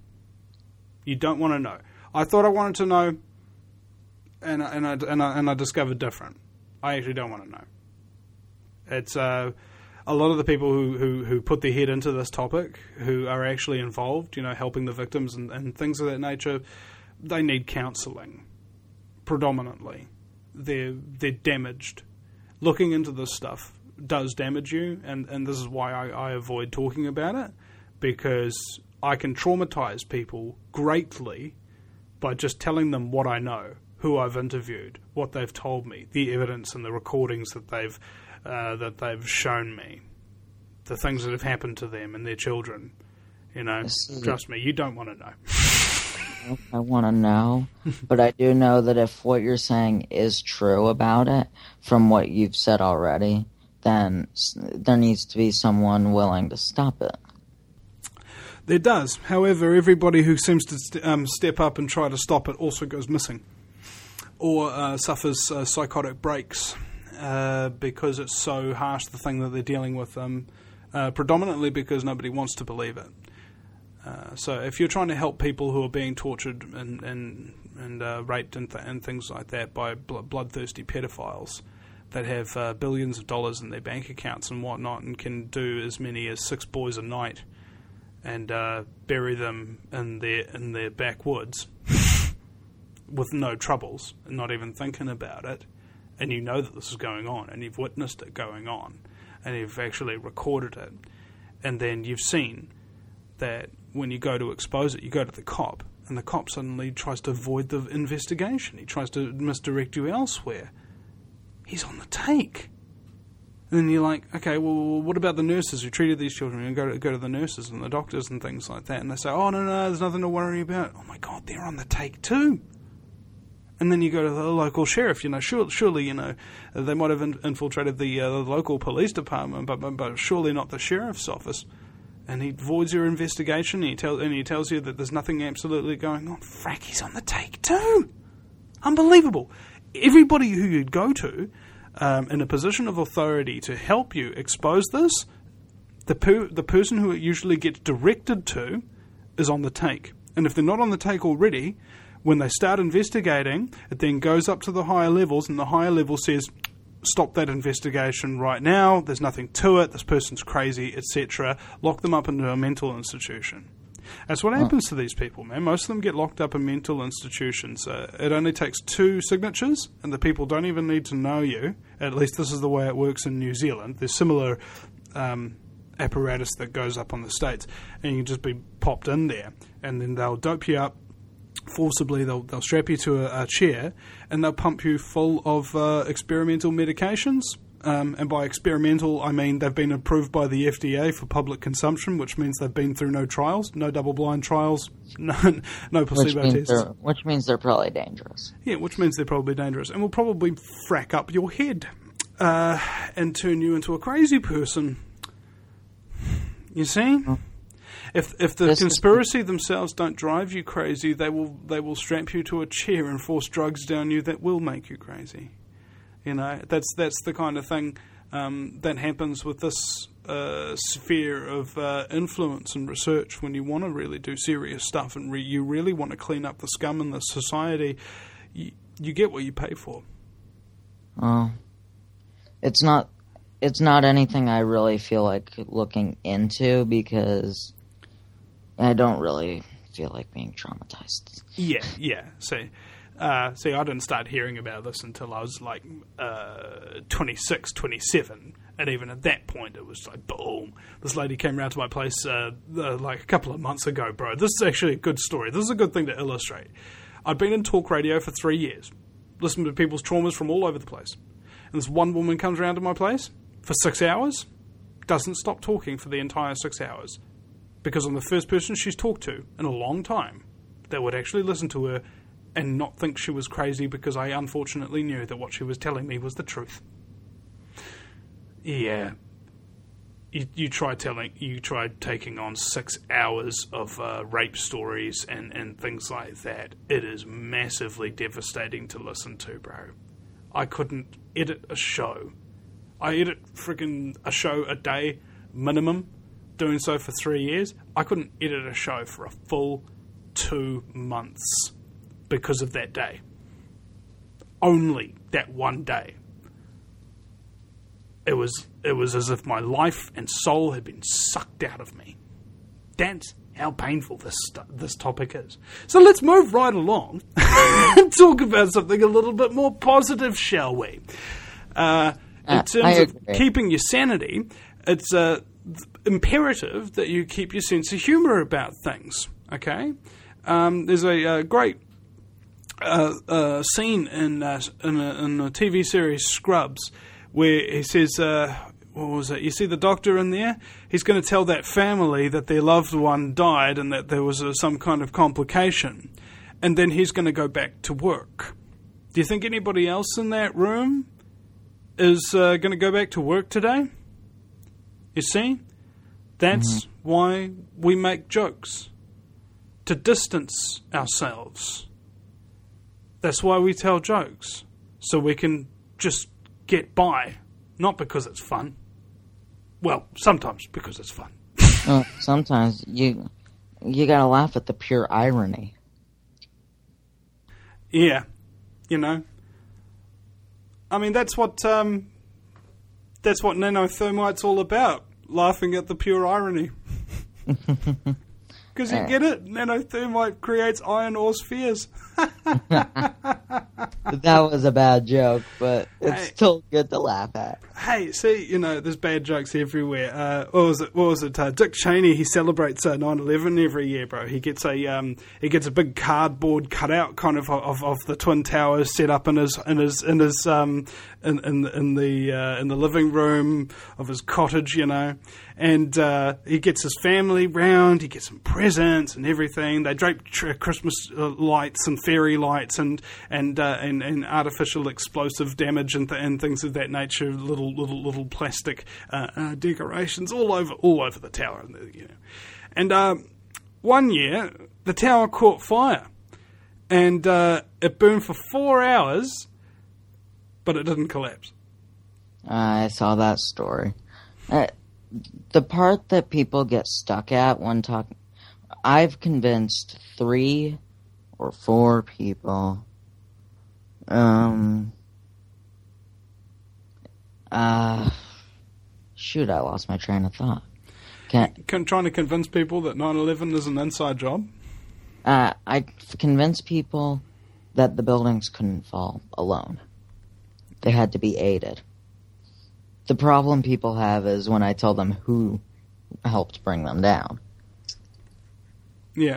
You don't want to know. I thought I wanted to know, and I, and I, and I, and I discovered different. I actually don't want to know. It's uh, a lot of the people who, who, who put their head into this topic, who are actually involved, you know, helping the victims and, and things of that nature, they need counselling, predominantly. They're, they're damaged. Looking into this stuff does damage you, and, and this is why I, I avoid talking about it, because I can traumatize people greatly by just telling them what I know, who I've interviewed, what they've told me, the evidence and the recordings that they've uh, that they've shown me, the things that have happened to them and their children. You know, trust me, you don't want to know. I want to know, but I do know that if what you're saying is true about it, from what you've said already, then there needs to be someone willing to stop it. There does. However, everybody who seems to st- um, step up and try to stop it also goes missing, or uh, suffers uh, psychotic breaks. uh, because it's so harsh, the thing that they're dealing with, um, uh, predominantly because nobody wants to believe it. Uh, so if you're trying to help people who are being tortured and and, and uh, raped and, th- and things like that by bl- bloodthirsty pedophiles that have uh, billions of dollars in their bank accounts and whatnot and can do as many as six boys a night and uh, bury them in their in their backwoods with no troubles and not even thinking about it, and you know that this is going on and you've witnessed it going on and you've actually recorded it, and then you've seen that when you go to expose it, you go to the cop, and the cop suddenly tries to avoid the investigation. He tries to misdirect you elsewhere. He's on the take. And then you're like, okay, well, what about the nurses who treated these children? You go to, go to the nurses and the doctors and things like that, and they say, oh, no, no, there's nothing to worry about. Oh, my God, they're on the take too. And then you go to the local sheriff, you know, sure, surely, you know, they might have in, infiltrated the, uh, the local police department, but, but, but surely not the sheriff's office. And he voids your investigation, and he, tell, and he tells you that there's nothing absolutely going on. Frack, he's on the take too. Unbelievable. Everybody who you'd go to um, in a position of authority to help you expose this, the per- the person who it usually gets directed to is on the take. And if they're not on the take already, when they start investigating, it then goes up to the higher levels, and the higher level says, stop that investigation right now, there's nothing to it, this person's crazy, et cetera. Lock them up into a mental institution. That's what happens to these people, man. Most of them get locked up in mental institutions. Uh, it only takes two signatures, and the people don't even need to know you. At least this is the way it works in New Zealand. There's similar um, apparatus that goes up on the States, and you can just be popped in there, and then they'll dope you up forcibly. They'll they'll strap you to a, a chair, and they'll pump you full of uh, experimental medications. Um, and by experimental, I mean they've been approved by the F D A for public consumption, which means they've been through no trials, no double-blind trials, no, no placebo which means tests. Which means they're probably dangerous. Yeah, which means they're probably dangerous, and will probably frack up your head uh, and turn you into a crazy person. You see? Oh. If if the this conspiracy is... themselves don't drive you crazy, they will they will strap you to a chair and force drugs down you that will make you crazy. You know, that's that's the kind of thing um, that happens with this uh, sphere of uh, influence and research. When you want to really do serious stuff and re- you really want to clean up the scum in the society, you, you get what you pay for. Oh, it's not it's not anything I really feel like looking into because I don't really feel like being traumatized. Yeah, yeah. See, uh, see, I didn't start hearing about this until I was like uh, twenty-six, twenty-seven. And even at that point, it was like, boom. This lady came round to my place uh, uh, like a couple of months ago, bro. This is actually a good story. This is a good thing to illustrate. I'd been in talk radio for three years, listening to people's traumas from all over the place. And this one woman comes round to my place for six hours, doesn't stop talking for the entire six hours. Because I'm the first person she's talked to in a long time that would actually listen to her and not think she was crazy because I unfortunately knew that what she was telling me was the truth. Yeah. You, you try telling, you tried taking on six hours of uh, rape stories and, and things like that. It is massively devastating to listen to, bro. I couldn't edit a show. I edit freaking a show a day minimum, doing so for three years. I couldn't edit a show for a full two months because of that day. Only that one day. It was it was as if my life and soul had been sucked out of me. That's how painful this this topic is. So let's move right along and talk about something a little bit more positive, shall we? Uh, in uh, terms of keeping your sanity, it's uh, imperative that you keep your sense of humour about things, okay? Um, there's a, a great uh, uh, scene in, uh, in, a, in a T V series, Scrubs, where he says, uh, what was it? You see the doctor in there? He's going to tell that family that their loved one died and that there was uh, some kind of complication. And then he's going to go back to work. Do you think anybody else in that room is uh, going to go back to work today? You see? That's mm-hmm. why we make jokes. To distance ourselves. That's why we tell jokes. So we can just get by, not because it's fun. Well, sometimes because it's fun. Uh, sometimes you you gotta laugh at the pure irony. Yeah, you know. I mean, that's what um, that's what nanothermite's all about. Laughing at the pure irony. Because you get it? Nanothermite creates iron ore spheres. That was a bad joke, but it's Hey. still good to laugh at. Hey, see, you know, there's bad jokes everywhere. Uh, what was it? What was it? Uh, Dick Cheney, he celebrates uh, nine eleven every year, bro. He gets a um, he gets a big cardboard cutout, kind of of, of the twin towers, set up in his in his in his um, in in, in the uh, in the living room of his cottage, you know. And uh, he gets his family round. He gets some presents and everything. They drape tr- Christmas uh, lights and fairy lights and and uh, and, and artificial explosive damage and, th- and things of that nature. Little little little plastic uh, uh, decorations all over all over the tower. You know. And uh, one year the tower caught fire, and uh, it burned for four hours, but it didn't collapse. I saw that story. Uh, the part that people get stuck at when talking, I've convinced three or four people. Um. Uh. Shoot, I lost my train of thought. Can't. Con- trying to convince people that nine eleven is an inside job. Uh, I convinced people that the buildings couldn't fall alone. They had to be aided. The problem people have is when I tell them who helped bring them down. Yeah.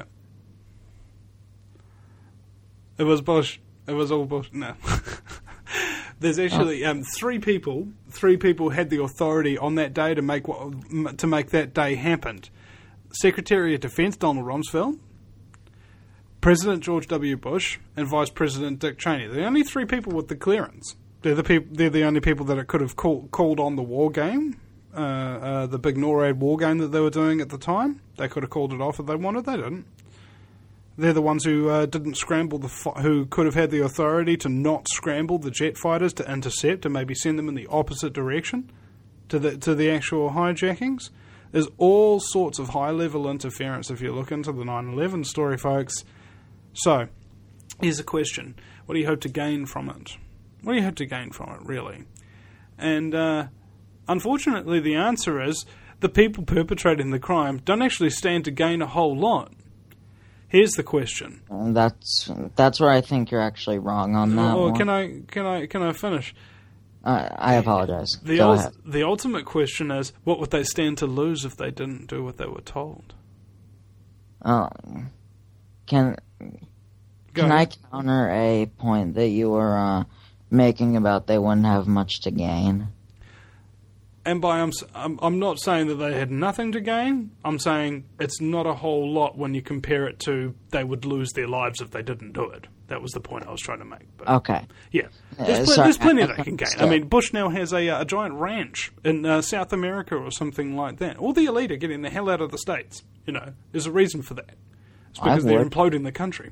It was Bush. It was all Bush. No. There's actually um, three people. Three people had the authority on that day to make what, to make that day happen. Secretary of Defense Donald Rumsfeld, President George W. Bush, and Vice President Dick Cheney. They're the only three people with the clearance. They're the people. They're the only people that it could have call, called on the war game, uh, uh, the big NORAD war game that they were doing at the time. They could have called it off if they wanted. They didn't. They're the ones who uh, didn't scramble the fi- who could have had the authority to not scramble the jet fighters to intercept and maybe send them in the opposite direction to the to the actual hijackings. There's all sorts of high level interference if you look into the nine eleven story, folks. So, here's a question: what do you hope to gain from it? What do you hope to gain from it, really? And uh, unfortunately, the answer is the people perpetrating the crime don't actually stand to gain a whole lot. Here's the question. And that's that's where I think you're actually wrong on that Oh, one. can I can I can I finish? Uh, I apologize. The Go ul- ahead. the ultimate question is, what would they stand to lose if they didn't do what they were told? Um, can Go can I ahead. counter a point that you were uh, making about they wouldn't have much to gain? And by I'm, s- I'm I'm not saying that they had nothing to gain. I'm saying it's not a whole lot when you compare it to they would lose their lives if they didn't do it. That was the point I was trying to make. But Okay. yeah, Uh, there's, pl- sorry, there's plenty I- I they can gain. I understand. mean, Bush now has a, uh, a giant ranch in uh, South America or something like that. All the elite are getting the hell out of the States. You know, there's a reason for that. It's I because they're would. imploding the country.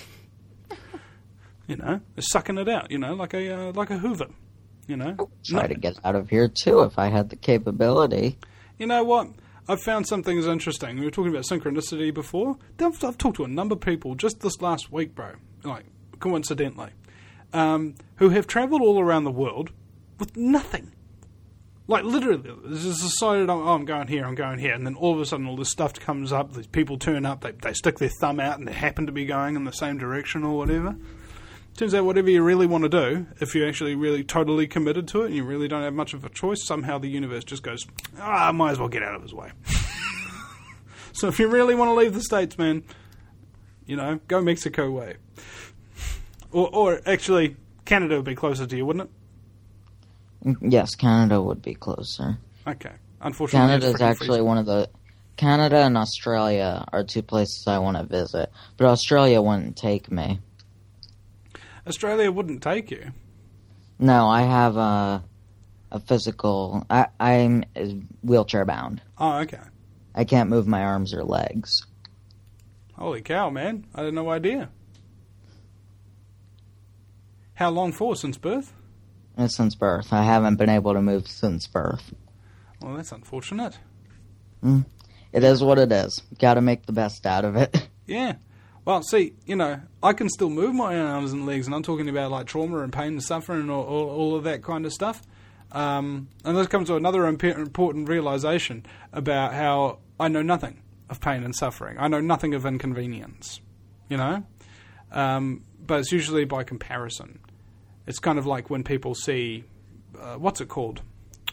You know, they're sucking it out. You know, like a uh, like a Hoover. You know, Try No- to get out of here too if I had the capability. You know what? I've found something as interesting. We were talking about synchronicity before. I've, I've talked to a number of people just this last week, bro, like, coincidentally, um, who have travelled all around the world with nothing. Like, literally, they just decided, oh, I'm going here, I'm going here, and then all of a sudden all this stuff comes up, these people turn up, they, they stick their thumb out, and they happen to be going in the same direction or whatever. Turns out whatever you really want to do, if you're actually really totally committed to it and you really don't have much of a choice, somehow the universe just goes, ah, I might as well get out of his way. So if you really want to leave the States, man, you know, go Mexico way. Or, or actually, Canada would be closer to you, wouldn't it? Yes, Canada would be closer. Okay. Unfortunately, Canada it's is freaking actually freezing. one of the... Canada and Australia are two places I want to visit, but Australia wouldn't take me. Australia wouldn't take you. No, I have a, a physical... I, I'm wheelchair bound. Oh, okay. I can't move my arms or legs. Holy cow, man. I had no idea. How long for? Since birth? And since birth. I haven't been able to move since birth. Well, that's unfortunate. Mm. It is what it is. Got to make the best out of it. Yeah. Well, see, you know, I can still move my arms and legs, and I'm talking about like trauma and pain and suffering and all, all, all of that kind of stuff. Um, and this comes to another imp- important realization about how I know nothing of pain and suffering. I know nothing of inconvenience, you know? Um, but it's usually by comparison. It's kind of like when people see, uh, what's it called?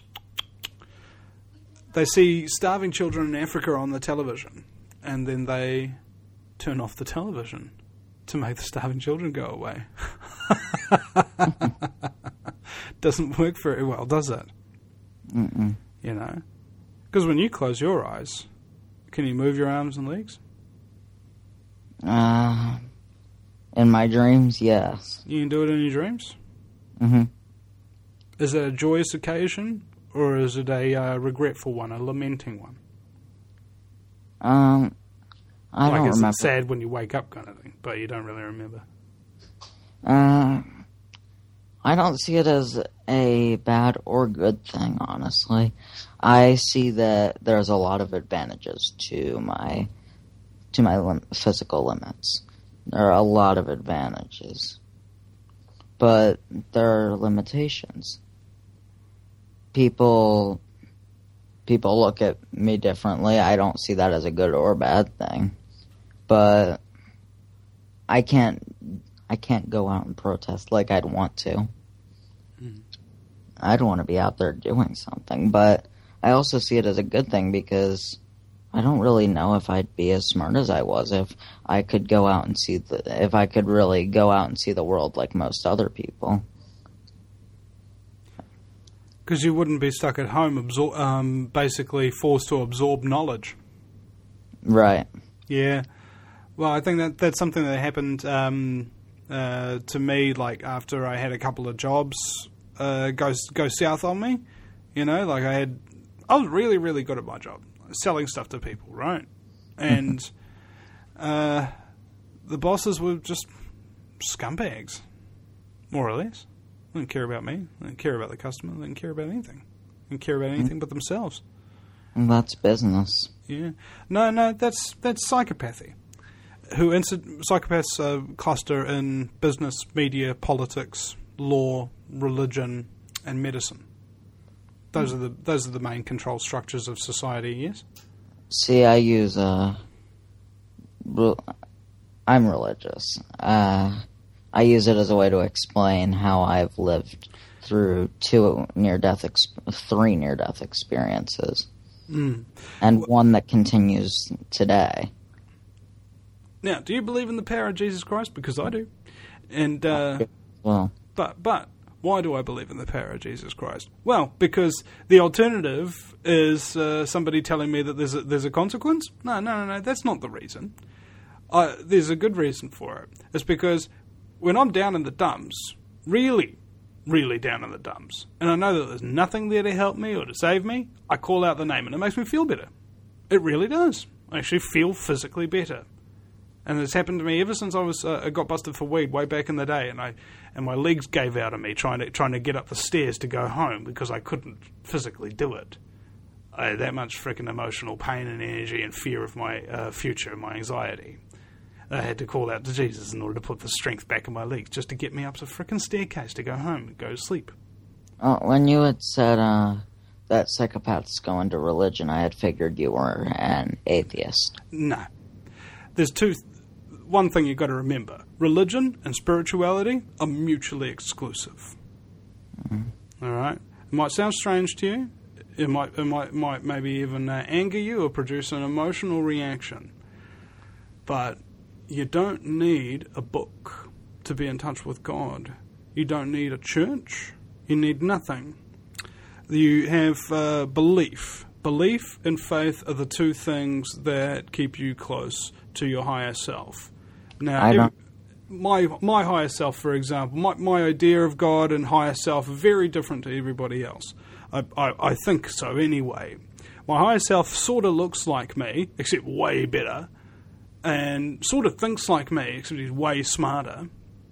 They see starving children in Africa on the television, and then they turn off the television to make the starving children go away. Doesn't work very well, does it? Mm-mm. You know? Because when you close your eyes, can you move your arms and legs? Uh, in my dreams, yes. You can do it in your dreams? Mm-hmm. Is it a joyous occasion, or is it a uh, regretful one, a lamenting one? Um, I like don't it's remember. sad when you wake up kind of thing, but you don't really remember. Uh, I don't see it as a bad or good thing, honestly. I see that there's a lot of advantages to my to my lim- physical limits. There are a lot of advantages, but there are limitations. People people look at me differently. I don't see that as a good or bad thing, but I can't I can't go out and protest like I'd want to. Mm. I'd want to be out there doing something, but I also see it as a good thing because I don't really know if I'd be as smart as I was if I could go out and see the, if I could really go out and see the world like most other people. Because you wouldn't be stuck at home, absor- um, basically forced to absorb knowledge. Right. Yeah. Well, I think that that's something that happened um, uh, to me, like, after I had a couple of jobs uh, go go south on me. You know, like I had... I was really, really good at my job, selling stuff to people, right? And uh, the bosses were just scumbags, more or less. They didn't care about me. They didn't care about the customer. They didn't care about anything. They didn't care about anything but themselves. And that's business. Yeah. No, no, that's that's psychopathy. Who inci- psychopaths uh, cluster in business, media, politics, law, religion, and medicine. Those are the those are the main control structures of society. Yes. See, I use uh, re- I'm religious. Uh, I use it as a way to explain how I've lived through two near-death, ex- three near-death experiences, Mm. and one that continues today. Now, do you believe in the power of Jesus Christ? Because I do. And uh, Well, but but why do I believe in the power of Jesus Christ? Well, because the alternative is uh, somebody telling me that there's a, there's a consequence. No, no, no, no. That's not the reason. Uh, there's a good reason for it. It's because when I'm down in the dumps, really, really down in the dumps, and I know that there's nothing there to help me or to save me, I call out the name and it makes me feel better. It really does. I actually feel physically better. And it's happened to me ever since I was uh, I got busted for weed way back in the day, and I and my legs gave out on me trying to trying to get up the stairs to go home because I couldn't physically do it. I had that much freaking emotional pain and energy and fear of my uh, future and my anxiety. I had to call out to Jesus in order to put the strength back in my legs just to get me up the freaking staircase to go home and go to sleep. uh, when you had said uh, that psychopaths go into religion, I had figured you were an atheist. No. There's two... Th- one thing you've got to remember. Religion and spirituality are mutually exclusive. Mm-hmm. All right? It might sound strange to you. It might, it might, might maybe even uh, anger you or produce an emotional reaction. But you don't need a book to be in touch with God. You don't need a church. You need nothing. You have uh, belief. Belief and faith are the two things that keep you close to your higher self. Now, I don't- my my higher self, for example, my my idea of God and higher self are very different to everybody else. I I, I think so anyway. My higher self sort of looks like me, except way better, and sort of thinks like me, except he's way smarter.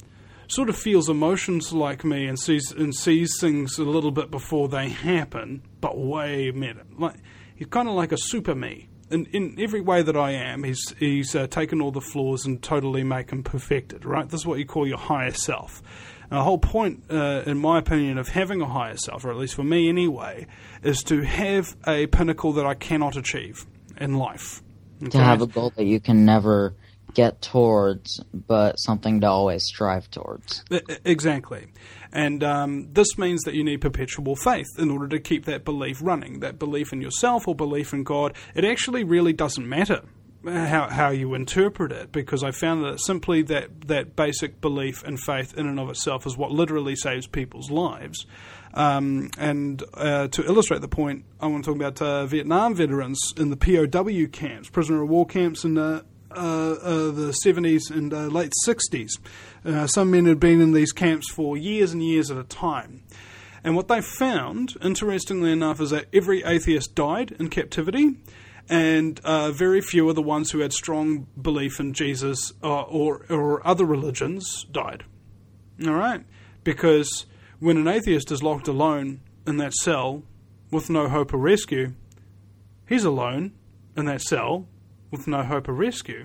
sort of feels emotions like me and sees and sees things a little bit before they happen, but way meta. Like he's kind of like a super me. In, in every way that I am, he's he's uh, taken all the flaws and totally make them perfected, right? This is what you call your higher self. And the whole point, uh, in my opinion, of having a higher self, or at least for me anyway, is to have a pinnacle that I cannot achieve in life. Okay? To have a goal that you can never get towards, but something to always strive towards. Exactly. And um, this means that you need perpetual faith in order to keep that belief running, that belief in yourself or belief in God. It actually really doesn't matter how how you interpret it, because I found that simply that, that basic belief and faith in and of itself is what literally saves people's lives. Um, and uh, to illustrate the point, I want to talk about uh, Vietnam veterans in the P O W camps, prisoner of war camps in the Uh, uh, the seventies and uh, late sixties. Uh, some men had been in these camps for years and years at a time. And what they found, interestingly enough, is that every atheist died in captivity, and uh, very few of the ones who had strong belief in Jesus uh, or, or other religions died. All right? Because when an atheist is locked alone in that cell with no hope of rescue, he's alone in that cell with no hope of rescue.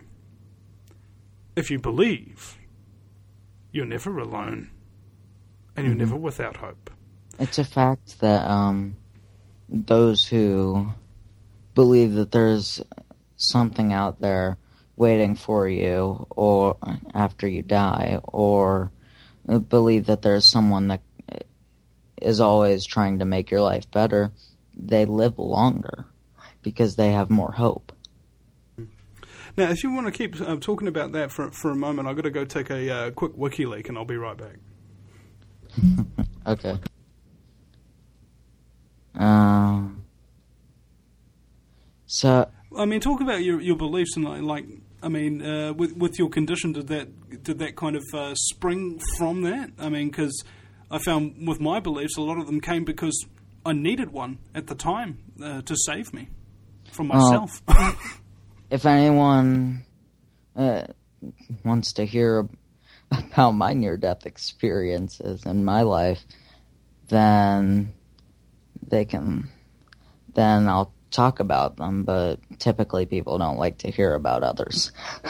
If you believe, you're never alone, and you're mm-hmm. never without hope. It's a fact that um, those who believe that there's something out there waiting for you or after you die, or believe that there's someone that is always trying to make your life better, they live longer because they have more hope. Now, if you want to keep uh, talking about that for for a moment, I've got to go take a uh, quick wiki leak, and I'll be right back. Okay. Um. So. I mean, talk about your your beliefs and like, like I mean, uh, with with your condition, did that did that kind of uh, spring from that? I mean, because I found with my beliefs, a lot of them came because I needed one at the time uh, to save me from myself. Uh, if anyone uh, wants to hear about my near-death experiences in my life, then they can. Then I'll talk about them. But typically, people don't like to hear about others.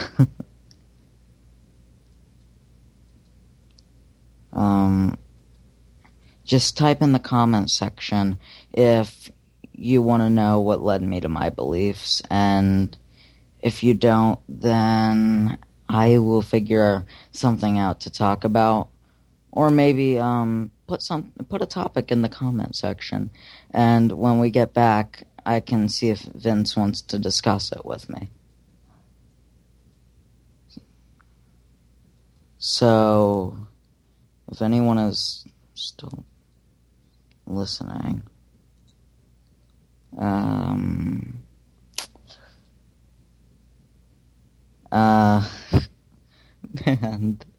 um. Just type in the comments section if you want to know what led me to my beliefs, and if you don't, then I will figure something out to talk about, or maybe um, put some put a topic in the comment section, and when we get back, I can see if Vince wants to discuss it with me. So, if anyone is still listening. Um. Uh. And